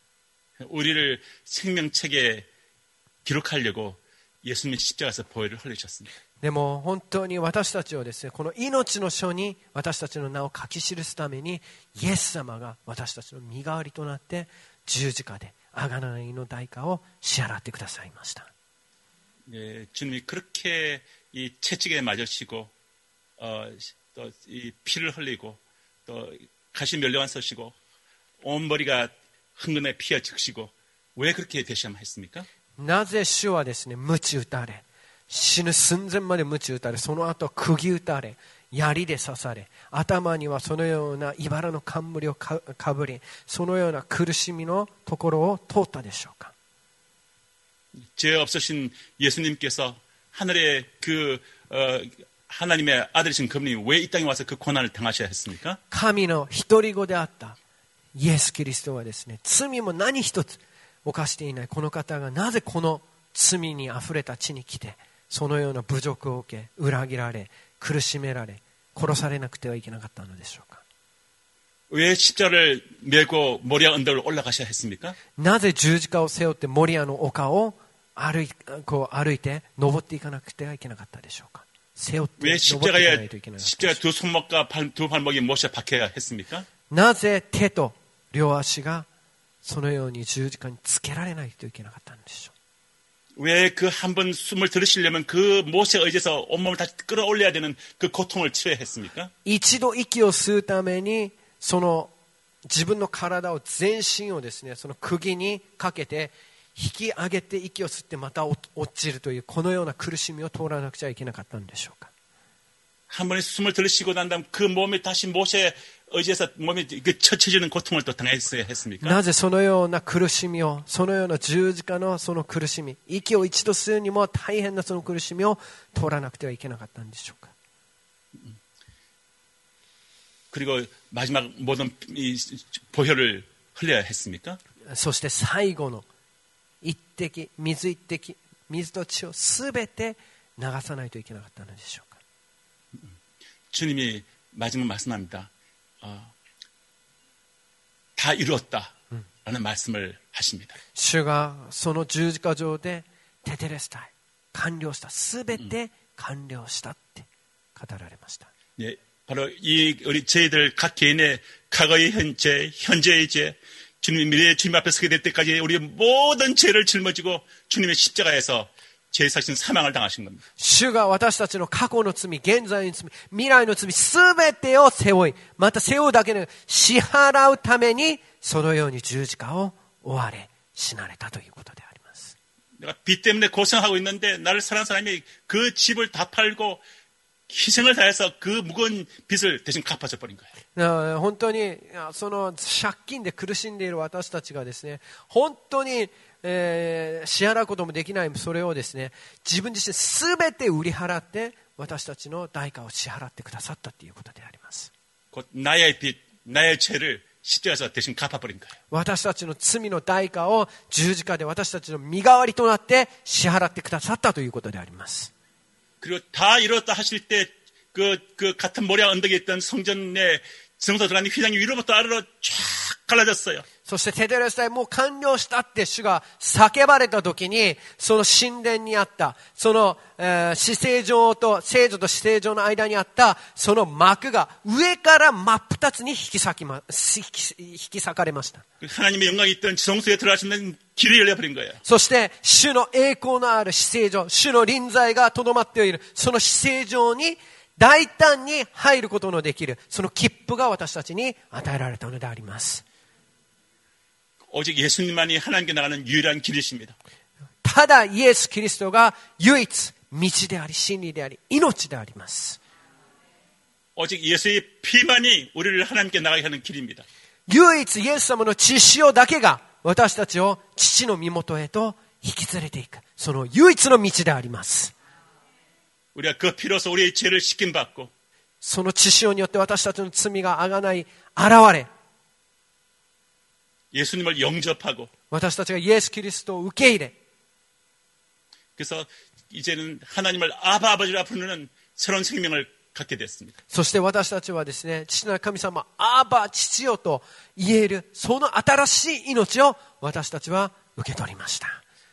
우리를 생명책에 기록하려고 예수님의 십자가에서 보혈을 흘리셨습니다. でも本当に私たちをですねこの命の書に私たちの名を書き記すためにイエス様が私たちの身代わりとなって十字架で贖いの代価を支払ってくださいました。 네, 주님이 그렇게 이 채찍에 맞으시고 어, 또 이 피를 흘리고 또 가시 멸류관 쓰시고 온 머리가 흥건에 피어 적시고 왜 그렇게 되셔야만 했습니까? なぜ主はですね鞭打たれ死ぬ寸前まで鞭打たれその後釘打たれ槍で刺され頭にはそのような茨の冠をかぶりそのような苦しみのところを通ったでしょうか? 죄 없으신 예수님께서 하늘의 그 어, 하나님의 아들이신 그분이 왜 이 땅에 와서 그 고난을 당하셔야 했습니까? 神の一人子であったイエス・キリストはですね罪も何一つ犯していないこの方がなぜこの罪にあふれた地に来てそのような侮辱を受け裏切られ苦しめられ殺されなくてはいけなかったのでしょうか? 왜 십자를 메고 모리아 언덕을 올라가셔야 했습니까? なぜ十字架を背負ってモリアの丘を歩い、こう歩いて登っていかなくてはいけなかったでしょうか? 背負って登っていかないといけなかった。 십자가에 두 손목과 발, 두 발목이 못에 박혀야 했습니까? なぜ手と両足がそのように十字架につけられないといけなかったんでしょう? 왜 그 한 번 숨을 들이쉬려면 그 못에 의지해서 온몸을 다시 끌어올려야 되는 그 고통을 치러야 했습니까? 一度息を吸うためにその自分の体を全身をですね、その釘にかけて引き上げて息を吸ってまた落ちるというこのような苦しみを通らなくちゃいけなかったんでしょうか。 한 번에 숨을 들이쉬고 난 다음 그 몸이 다시 못에 의지해서 몸이 처쳐지는 고통을 또 당했어야 했습니까? なぜそのような苦しみを、そのような十字架のその苦しみ、息を一度吸うにも大変なその苦しみを通らなくてはいけなかったんでしょうか。 그리고 마지막 모든 이 보혈을 흘려야 했습니까? そして最後の一滴、水一滴、水と血をすべて流さないといけなかったのでしょうか。 주님이 마지막 말씀합니다. 어, 다 이루었다 라는 말씀을 하십니다. 主がその十字架上でテテレスタイ、完了した、すべて完了したって語られました。 예, 바로 이 우리 저희들 각 개인의 과거의 현재, 현재의 죄, 주님 미래의 주님 앞에 서게 될 때까지 우리의 모든 죄를 짊어지고 주님의 십자가에서 죄 사신 사망을 당하신 겁니다. 主が私たちの過去の罪、現在の罪、未来の罪すべてを背負い、また背負うだけで支払うためにそのように十字架を追われ死なれたということであります。 내가 빚 때문에 고생하고 있는데 나를 사랑하는 사람이 그 집을 다 팔고 희생을 다해서 그 무거운 빚을 대신 갚아줘 버린 거예요. 本当にその借金で苦しんでいる私たちがですね、本当に、えー、支払うこともできないそれをですね、自分自身すべて売り払って私たちの代価を支払ってくださったということであります。 곧 나의 빚, 나의 죄를 십자가에서 대신 갚아버린 거예요. 私たちの罪の代価を十字架で私たちの身代わりとなって支払ってくださったということであります。 그리고 다 이뤘다 하실 때 그, 그 같은 모략 언덕에 있던 성전 내 성소 들어가는 휘장이 위로부터 아래로 쫙 갈라졌어요. そしてテテレスタイもう完了したって主が叫ばれた時に、その神殿にあったその、えー、至聖所と聖所と至聖所の間にあったその幕が上から真っ二つに引き裂きま、引き、引き裂かれました。 하나님의 영광이 있던 지성소에 들어가시는 길이 열려버린 거예요. そして主の栄光のある至聖所、主の臨在がとどまっているその至聖所に大胆に入ることのできるその切符が私たちに与えられたのであります。 오직 예수님만이 하나님께 나가는 유일한 길이십니다. ただイエス・キリストが唯一道であり真理であり命であります。 오직 예수의 피만이 우리를 하나님께 나가게 하는 길입니다. 唯一イエス様の血潮だけが私たちを父の身元へと引き連れていくその唯一の道であります。 우리가 그 피로서 우리의 죄를 씻김받고 その血潮によって私たちの罪があがない現れ 예수님을 영접하고 私たちがイエス・キリストを受け入れ 그래서 이제는 하나님을 아바 아버지라 부르는 새로운 생명을 갖게 됐습니다. そして私たちはですね、父なる神様アバ父よと言えるその新しい命を私たちは受け取りました。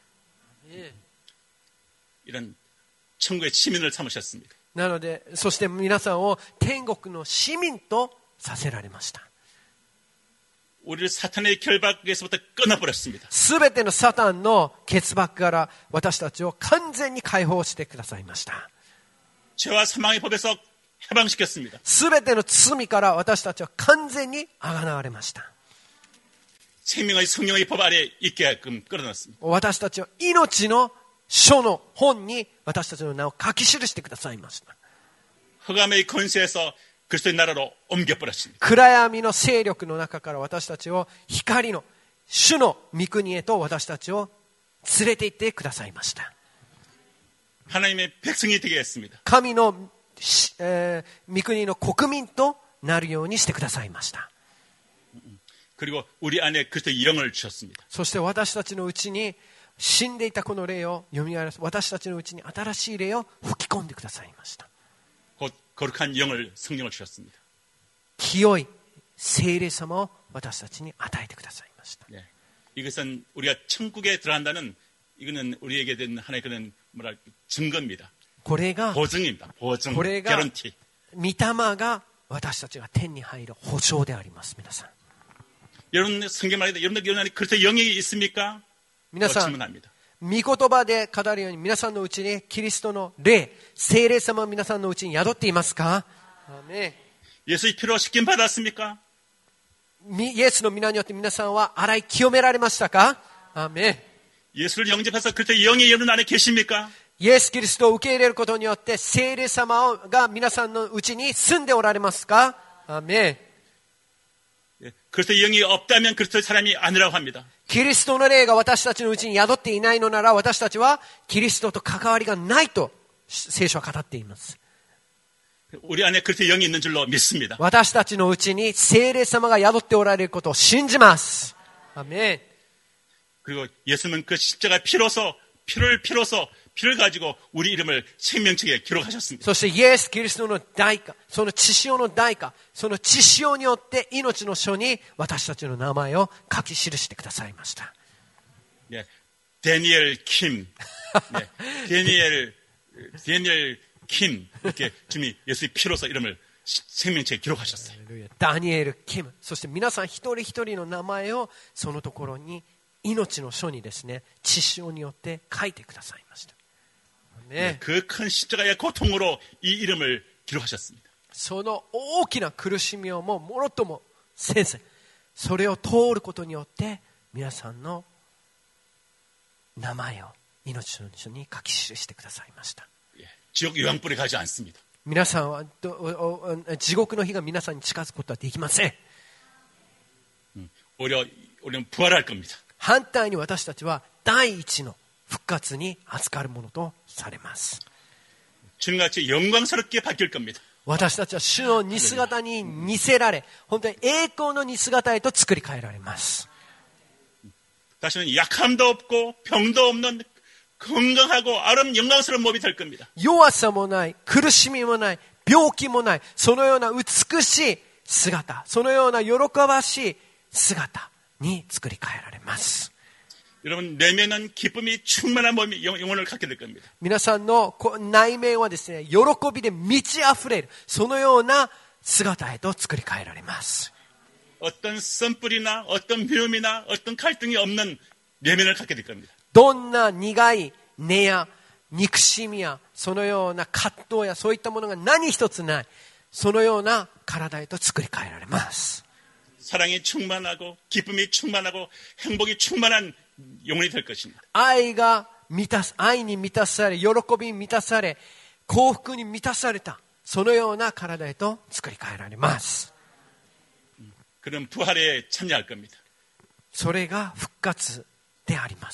이런 천국의 시민을 삼으셨습니다. なのでそして皆さんを天国の市民とさせられました。 우리를 사탄의 결박에서부터 끊어버렸습니다. すべてのサタンの結縛から私たちを完全に解放してくださいました。 죄와 사망의 법에서 해방시켰습니다. すべての罪から私たちは完全にあがなわれました。 생명의 성령의 법 아래 있게끔 끌어놨습니다. 私たちは命の書の本に私たちの名を書き記してくださいました。 흑암의 권세에서 그리스도의 나라로 옮겨버렸습니다. 暗闇の勢力の中から私たちを光の主の御国へと私たちを連れて行ってくださいました。 하나님의 백성이 되게 했습니다. 神の、えー、御国の国民となるようにしてくださいました。 그리고 우리 안에 그리스도의 영을 주셨습니다. そして私たちのうちに死んでいたこの霊を蘇らせ、私たちのうちに新しい霊を吹き込んでくださいました。 곧 거룩한 영을 성령을 주셨습니다. 清い聖霊様を私たちに与えてくださいました。 네. 이것은 우리가 천국에 들어간다는 이거는 우리에게 된 하나의 그런 뭐랄 증거입니다. これが 보증입니다. 보증, これが 개런티. 御霊が私たちが天に入る保証であります。皆さん。 여러분 성경 말에 여러분들 여러분 안에 그리스도의 영이 있습니까? 皆さん、 질문합니다. 御言葉で語るように皆さんのうちにキリストの霊、聖霊様は皆さんのうちに宿っていますか？アーメン。 예수의 피로 씻김 받았습니까? イエスの皆によって皆さんは洗い清められましたか？アーメン。 예수를 영접해서 그때 영이 여러분 안에 계십니까? イエス・キリストを受け入れることによって聖霊様が皆さんのうちに住んでおられますか？アーメン。 그리스도 영이 없다면 그리스도의 사람이 아니라고 합니다. キリストの霊が私たちのうちに宿っていないのなら私たちはキリストと関わりがないと聖書は語っています。 우리 안에 그리스도의 영이 있는 줄로 믿습니다. 私たちのうちに聖霊様が宿っておられることを信じます。アーメン。 그리고 예수님은 그 십자가 피로서 피를 피로서 피를 가지고 우리 이름을 생명책에 기록하셨습니다. そしてイエス・キリストの代価、その血潮の代価、その血潮によって命の書に私たちの名前を書き記してくださいました。 네, 데니엘 킴, 네, 데니엘 데니엘 킴 이렇게 주님이 예수의 피로서 이름을 생명책에 기록하셨어요. ダニエル・キム、そして皆さん一人一人の名前をそのところに命の書にですね、血潮によって書いてくださいました。 네, 그 큰 십자가의 고통으로 이 이름을 기록하셨습니다. その大きな苦しみをももろともせず、それを通ることによって皆さんの名前を命の書に書き記してくださいました。 예, 지옥 유황불이 가지 않습니다. 皆さんは地獄の日が皆さんに近づくことはできません。 음, 오히려 우리는 부활할 겁니다. 反対に私たちは第一の復活に預かるものとされます。 주님같이 영광스럽게 바뀔 겁니다. 私たちは主の似姿に似せられ、本当に栄光の似姿へと作り変えられます。 다시는 약함도 없고 병도 없는 건강하고 아름 영광스러운 몸이 될 겁니다. 弱さもない、苦しみもない、病気もない、そのような美しい姿、そのような喜ばしい姿に作り変えられます。 여러분 내면은 기쁨이 충만한 몸이 영혼을 갖게 될 겁니다. 皆さんの内面はですね、喜びで満ち溢れる、そのような姿へと作り変えられます。 어떤 썸뿌리나 어떤 미움이나 어떤 갈등이 없는 내면을 갖게 될 겁니다. どんな苦い根や憎しみやそのような葛藤やそういったものが何一つない、そのような体へと作り変えられます。 사랑이 충만하고 기쁨이 충만하고 행복이 충만한 영혼이 될 것입니다. 愛が満たす、愛に満たされ、喜びに満たされ、幸福に満たされた、そのような体へと作り変えられます。 그럼 부활에 참여할 겁니다. それが復活であります。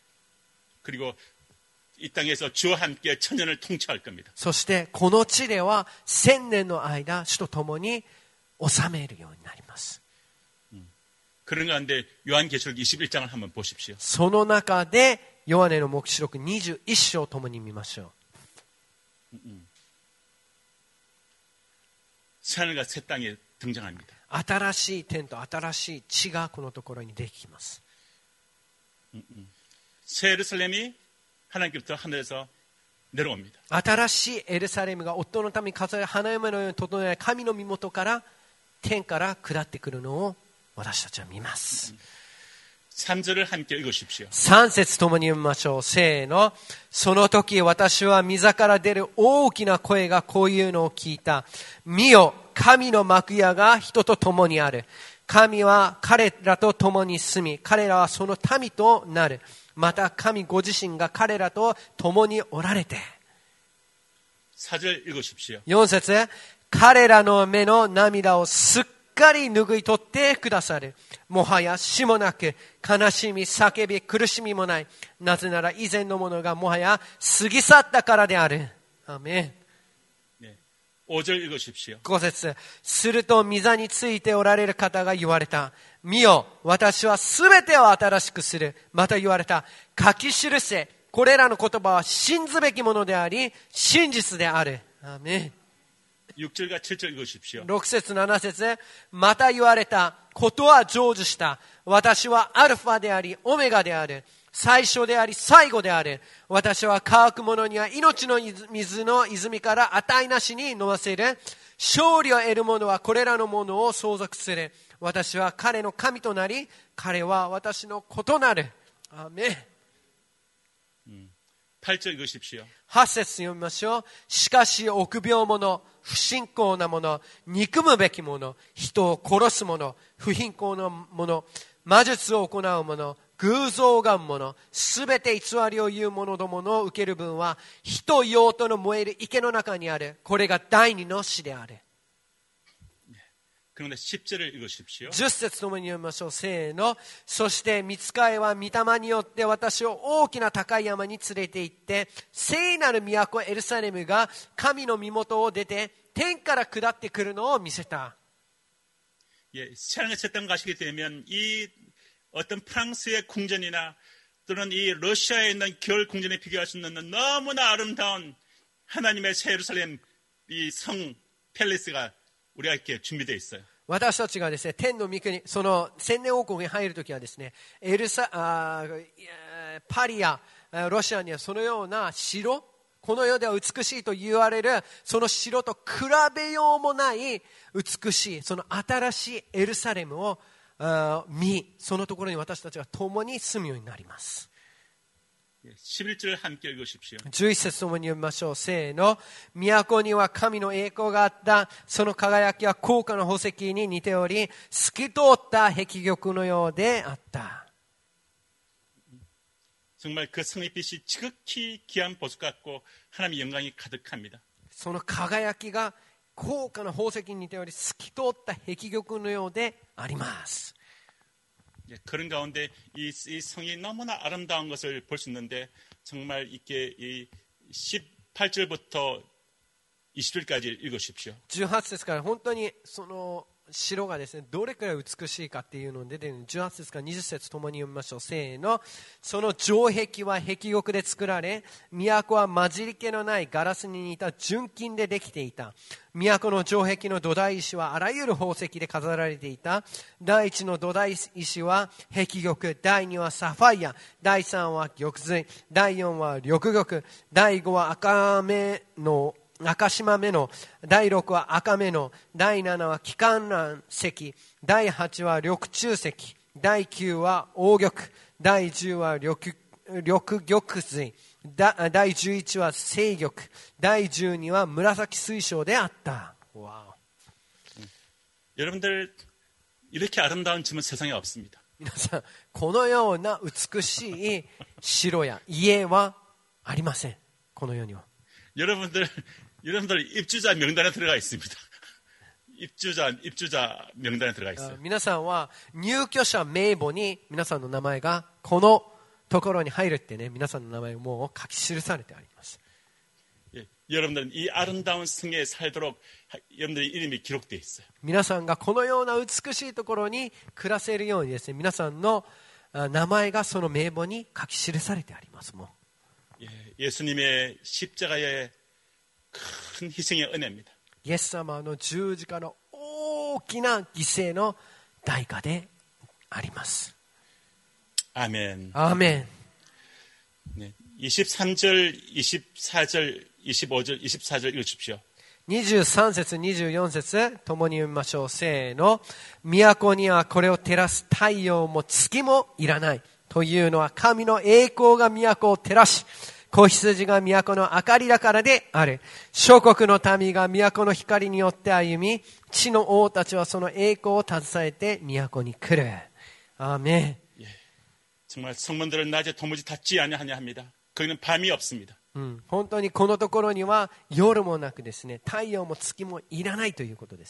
그리고 이 땅에서 주와 함께 천년을 통치할 겁니다. そしてこの地では千年の間主と共に治めるようになります。 그런 가운데 요한계시록 이십일 장을 한번 보십시오. その中でヨハネの黙示録にじゅういっ章を共に見ましょう。 새하늘과 새 땅에 등장합니다. 新しい天と新しい地がこのところにできます。 새 예루살렘이 하나님께부터 하늘에서 내려옵니다. 新しいエルサレムが夫のために飾る花嫁のように整え神の身元から天から下ってくるのを私たちは見ます。 삼 절을 함께 읽으십시오. さん節ともに読みましょう。せーの。その時私は御から出る大きな声がこういうのを聞いた。見よ、神の幕屋が人と共にある。神は彼らと共に住み、彼らはその民となる。また神ご自身が彼らと共におられて。 사 절 읽으십시오. よん節。彼らの目の涙をすっかり拭い取ってくださる。もはや死もなく、悲しみ、叫び、苦しみもない。なぜなら以前のものがもはや過ぎ去ったからである。アーメン。 네. 오 절 읽으십시오. ご節。すると御座についておられる方が言われた。見よ、私はすべてを新しくする。また言われた。書き記せ。これらの言葉は信ずべきものであり、真実である。アーメン。 육 절과 칠 절 읽으십시오. ろく節なな節。また言われた。ことは成就した。私はアルファでありオメガである。最初であり最後である。私は乾く者には命の水の泉から値なしに飲ませる。勝利を得る者はこれらのものを相続する。私は彼の神となり、彼は私の子となる。アーメン。 팔 절 읽으십시오. はち節読みましょう。しかし臆病者、不信仰な者、憎むべき者、人を殺す者、不貧困な者、魔術を行う者、偶像を拝む者、すべて偽りを言う者どもの受ける分は、火と硫黄との燃える池の中にある。これが第二の死である。 그런데 십 절을 읽으십시오. じゅっ節ともに読みましょう。せーの。そして御使いは御霊によって私を大きな高い山に連れて行って、聖なる都エルサレムが神の身元を出て天から下ってくるのを見せた。 예, 사랑의 set당 가시게 되면 이 어떤 프랑스의 궁전이나 또는 이 러시아에 있는 겨울 궁전에 비교할 수 없는 너무나 아름다운 하나님의 새 예루살렘 이 성 팰리스가 우리가 이렇게 준비되어 있어요. 私たちがですね、天の御国、その千年王国に入るときはですね、エルサあパリやロシアにはそのような城、この世では美しいと言われるその城と比べようもない美しいその新しいエルサレムを見、そのところに私たちが共に住むようになります。 십일 절 함께 읽으십시오. じゅういち節ともに読みましょう。せーの。都には神の栄光があった。その輝きは高価な宝石に似ており、透き通った壁玉のようであった。 정말 그 성의 빛이 지극히 귀한 보석 같고 하나님의 영광이 가득합니다. その輝きが高価な宝石に似ており、透き通った壁玉のようであります。 그런 가운데 이, 이 성이 너무나 아름다운 것을 볼 수 있는데 정말 이렇게 이 십팔 절부터 이십 절까지 읽으십시오. じゅうはち節から本当にその城がですね、どれくらい美しいかっていうので、じゅうはち節からにじゅっ節ともに読みましょう。せーの。その城壁は壁玉で作られ、都は混じり気のないガラスに似た純金でできていた。都の城壁の土台石はあらゆる宝石で飾られていた。第一の土台石は壁玉、第二はサファイア、第三は玉髄、第四は緑玉、第五は赤目の赤島目の、第六は赤目の、第七は気観覧石、第八は緑中石、第九は黄玉、第十は緑緑玉髄、第十一は青玉、第十二は紫水晶であった。와우. 여러분들 이렇게 아름다운 집은 세상에 없습니다. 皆さん、このような美しい城や家はありません。この世には。 여러분들 여러분들 입주자 명단에 들어가 있습니다. 입주자 입주자 명단에 들어가 있어요. 皆さんは入居者名簿に皆さんの名前がこのところに入るってね、皆さんの名前も書き記されてあります。 예, 여러분들은 이 아름다운 성에 살도록 여러분들의 이름이 기록되어 있어요. 皆さんがこのような美しいところに暮らせるようにですね、皆さんの名前がその名簿に書き記されてあります。もう 예, 예수님의 십자가의 큰 희생의 은혜입니다. イエス様の十字架の大きな犠牲の代価であります。 아멘. 아멘. 네, 이십삼 절, 이십사 절, 이십오 절, 이십사 절 읽으십시오. にじゅうさん節、にじゅうよん節、共に読みましょう。せーの。都にはこれを照らす太陽も月もいらない。というのは神の栄光が都を照らし、子羊が都の明かりだからである。諸国の民が都の光によって歩み、地の王たちはその栄光を携えて都に来る。アーメン。 정말 성문들을 낮에 도무지 닫지 아니하냐 합니다. 거기는 밤이 없습니다. うん、本当にこのところには夜もなくですね、太陽も月もいらないということです。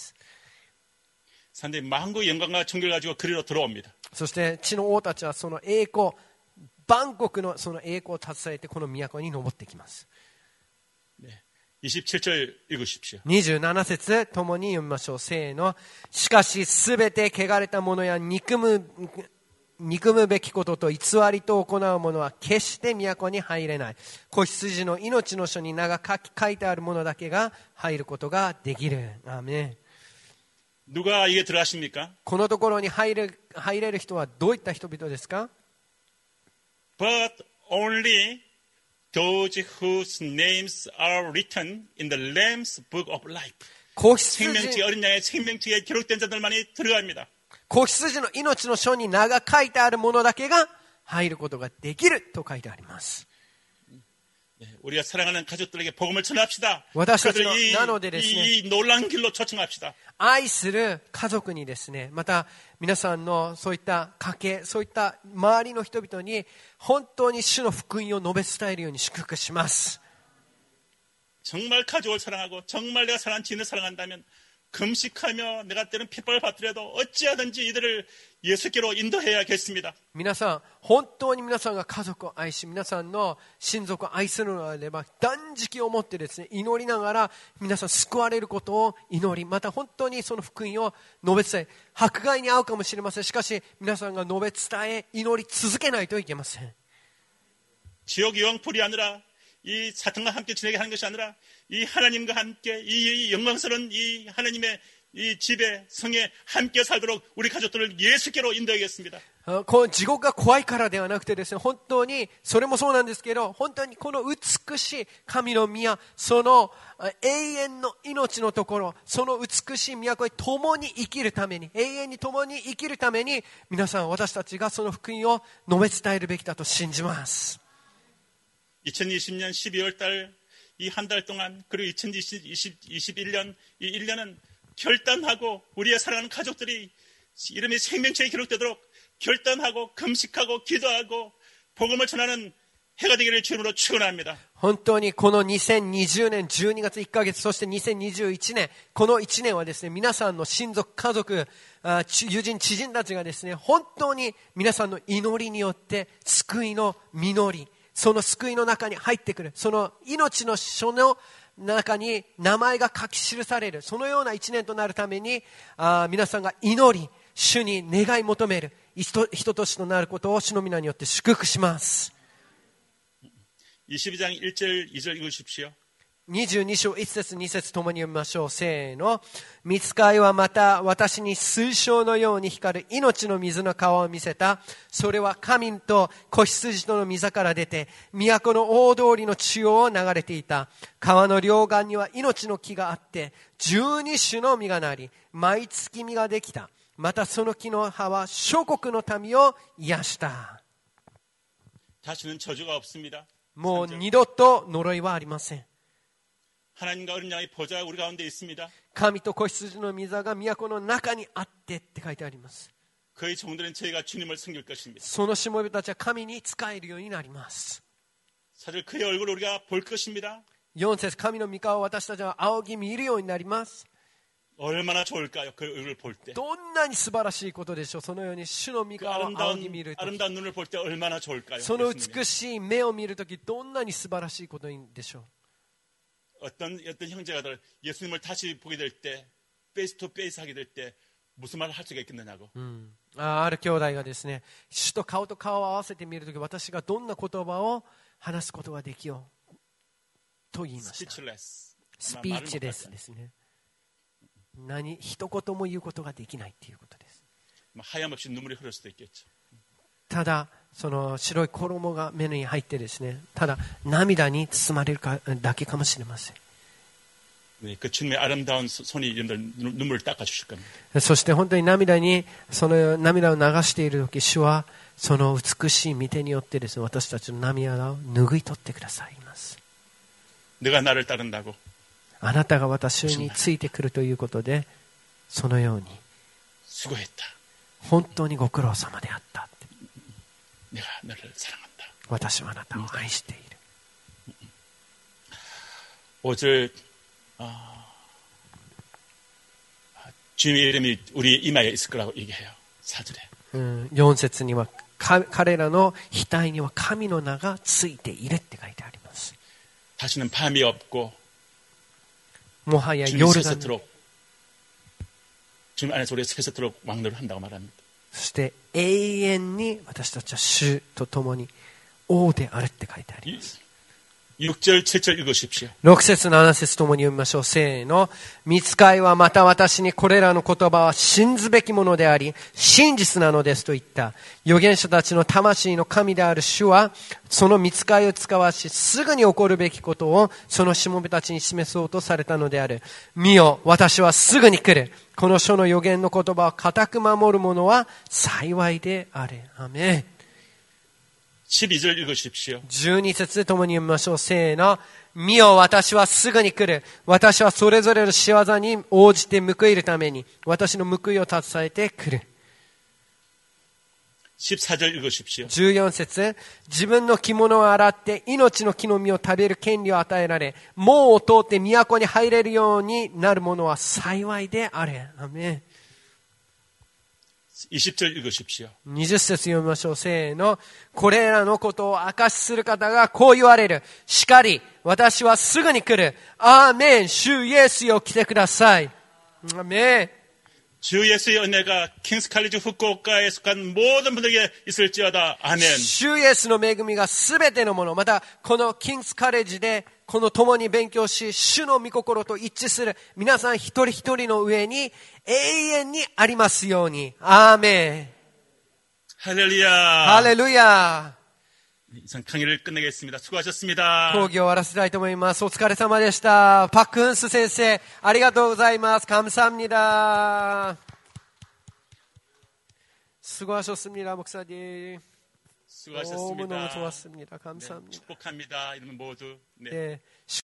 산들이 만국의 영광과 정결 가지고 그리로 들어옵니다. そして地の王たちはその栄光、万国のその栄光を携えてこの都に登ってきます。 네, 이십칠 절 읽으십시오. にじゅうなな節ともに読みましょう。せーの。しかしすべて汚れた者や憎む憎むべきことと偽りと行う者は決して都に入れない。子羊の命の書に名が書いてある者だけが入ることができる。アーメン。 누가 이게 들어가십니까? このところに入る、入れる人はどういった人々ですか? But only those whose names are written in the Lamb's Book of Life. 子羊、 생명책 어린 양의 생명책에 기록된 자들만이 들어갑니다. 子羊の命の書に名が書いてある者だけが入ることができると書いてあります。 우리가 사랑하는 가족들에게 복음을 전합시다. 私たち 그들을 の 이, なのでですね、 이, 이 놀라운 길로 초청합시다. 愛する家族にですね、また皆さんのそういった家系、そういった周りの人々に本当に主の福音を述べ伝えるように祝福します。 정말 가족을 사랑하고 정말 내가 사랑하는 지인을 사랑한다면 금식하며 내가 때는 핍박을 받더라도 어찌하든지 이들을 예수께로 인도해야겠습니다. 皆さん、本当に皆さんが家族を愛し、皆さんの親族を愛するのであれば、断食を持ってですね、祈りながら皆さん救われることを祈り、また本当にその福音を述べ伝え、迫害に遭うかもしれません。しかし皆さんが述べ伝え、祈り続けないといけません。 지옥 영풀이 아니라 이 사탄과 함께 지내게 하는 것이 아니라 이 하나님과 함께 이, 이 영광스러운 이 하나님의 이 집에 성에 함께 살도록 우리 가족들을 예수께로 인도하겠습니다. こう地獄が怖いからではなくてですね、本当にそれもそうなんですけど、本当にこの美しい神の宮、その永遠の命のところ、その美しい都に共に生きるために、永遠に共に生きるために、皆さん私たちがその福音を述べ伝えるべきだと信じます。 이천이십 년 십이월 달 이 한 달 동안 그리고 이천이십일 년 이 일 년은 결단하고 우리의 사랑하는 가족들이 이름이 생명체에 기록되도록 결단하고 금식하고 기도하고 복음을 전하는 해가 되기를 주님으로 축원합니다. 本当にこのにせんにじゅうねんじゅうにがついっかげつ、そしてにせんにじゅういちねん、このいちねんはですね、皆さんの親族、家族、友人、知人たちがですね、本当に皆さんの祈りによって救いの実り、その救いの中に入ってくる、その命の書の中に名前が書き記される、そのような一年となるために、あ皆さんが祈り、主に願い求める人としとなることを主の皆によって祝福します。 이십이 장 일 절 이 절 읽으십시오. にじゅうに章いち節に節ともに読みましょう。せーの。御使いはまた私に水晶のように光る命の水の川を見せた。それは神と子羊との御座から出て、都の大通りの中央を流れていた。川の両岸には命の木があって、十二種の実がなり、毎月実ができた。またその木の葉は諸国の民を癒した。 다시는 저주가 없습니다. もう二度と呪いはありません。 하나님과 어린 양의 보좌가 우리 가운데 있습니다. 神と子羊の御座が都の中にあってって書いてあります。 그의 종들은 저희가 주님을 섬길 것입니다. そのしもべたちは神に仕えるようになります。 사실 그의 얼굴을 우리가 볼 것입니다. よん節、神の御顔を私たちは仰ぎ見るようになります。 얼마나 좋을까요? 그 얼굴을 볼 때. どんなに素晴らしいことでしょう。そのように主の御 그 顔を仰ぎ見 아름다운 るとき、 아름다운 눈을 볼 때 얼마나 좋을까요? その 예수님의. 美しい目を見るとき、どんなに素晴らしいことでしょう。 어떤 어떤 형제가 예수님을 다시 보게 될 때, 페이스 투 페이스 하게 될 때 무슨 말을 할 수가 있겠느냐고. うん、あ, ある兄弟がですね、主と顔と顔を合わせてみるとき、私がどんな言葉を話すことができようと言いました。 스피치레스. スピーチレスですね。何一言も言うことができないということです。 하염없이 눈물이 흐를 수도 있겠죠. ただその白い衣が目に入ってですね、ただ涙に包まれるかだけかもしれません。 네, 그 주님의 아름다운 손이 여러분들 눈물을 닦아 주실 겁니다. そして本当に涙にその涙を流している時、主はその美しい御手によってですね、私たちの涙を拭い取ってくださいます。 내가 나를 따른다고. あなたが私についてくるということで、そのように 수고했다. 本当にご苦労様であった。 내가 너를 사랑한다. 私はあなたを愛している。 오 절 아, 주님의 이름이 우리 이마에 있을 거라고 얘기해요. 사 절에. うん、よん節には彼らの額には神の名がついているって書いてあります。 다시는 밤이 없고 もはや 주님 夜が 세세토록 주님 안에서 우리가 세세토록 왕노를 한다고 말합니다. そして永遠に私たちは主と共に王であるって書いてあります。 육 절 칠 절 읽으십시오. ろく節なな節ともに読みましょう。せーの。御使いはまた私にこれらの言葉は信ずべきものであり真実なのですと言った。預言者たちの魂の神である主はその御使いを使わしすぐに起こるべきことをそのしもべたちに示そうとされたのである。見よ、私はすぐに来る。この書の預言の言葉を固く守る者は幸いであれ。アメン。 십이 절 읽으십시오. じゅうに節共に読みましょう。せーの。見よ、私はすぐに来る。私はそれぞれの仕業に応じて報いるために、私の報いを携えて来る。 십사 절 읽으십시오. じゅうよん節。自分の着物を洗って命の木の実を食べる権利を与えられ、門を通って都に入れるようになる者は幸いであれ。アメン。 이십 절 읽으십시오. にじゅう節読みましょう。せーの。これらのことを証しする方がこう言われる。しかり、私はすぐに来る。アーメン。主イエスよ、来てください。アーメン。 주 예수의 은혜가 킹스칼리지 후쿠오카에 속한 모든 분들에게 있을지어다. 아멘. 主イエスの恵みがすべてのもの、またこのキングスカレッジでこの共に勉強し、主の御心と一致する皆さん一人一人の上に永遠にありますように。アーメン。 할렐루야. ハレルヤ。 이상 강의를 끝내겠습니다. 수고하셨습니다. 講義を終わらせたいと思います。お疲れ様でした。パク・ウンス先生、ありがとうございます。감사합니다。 수고하셨습니다, 목사님. 수고하셨습니다. 너무너무 좋았습니다. 감사합니다. 네, 축복합니다. 이러면 모두. 네. 네.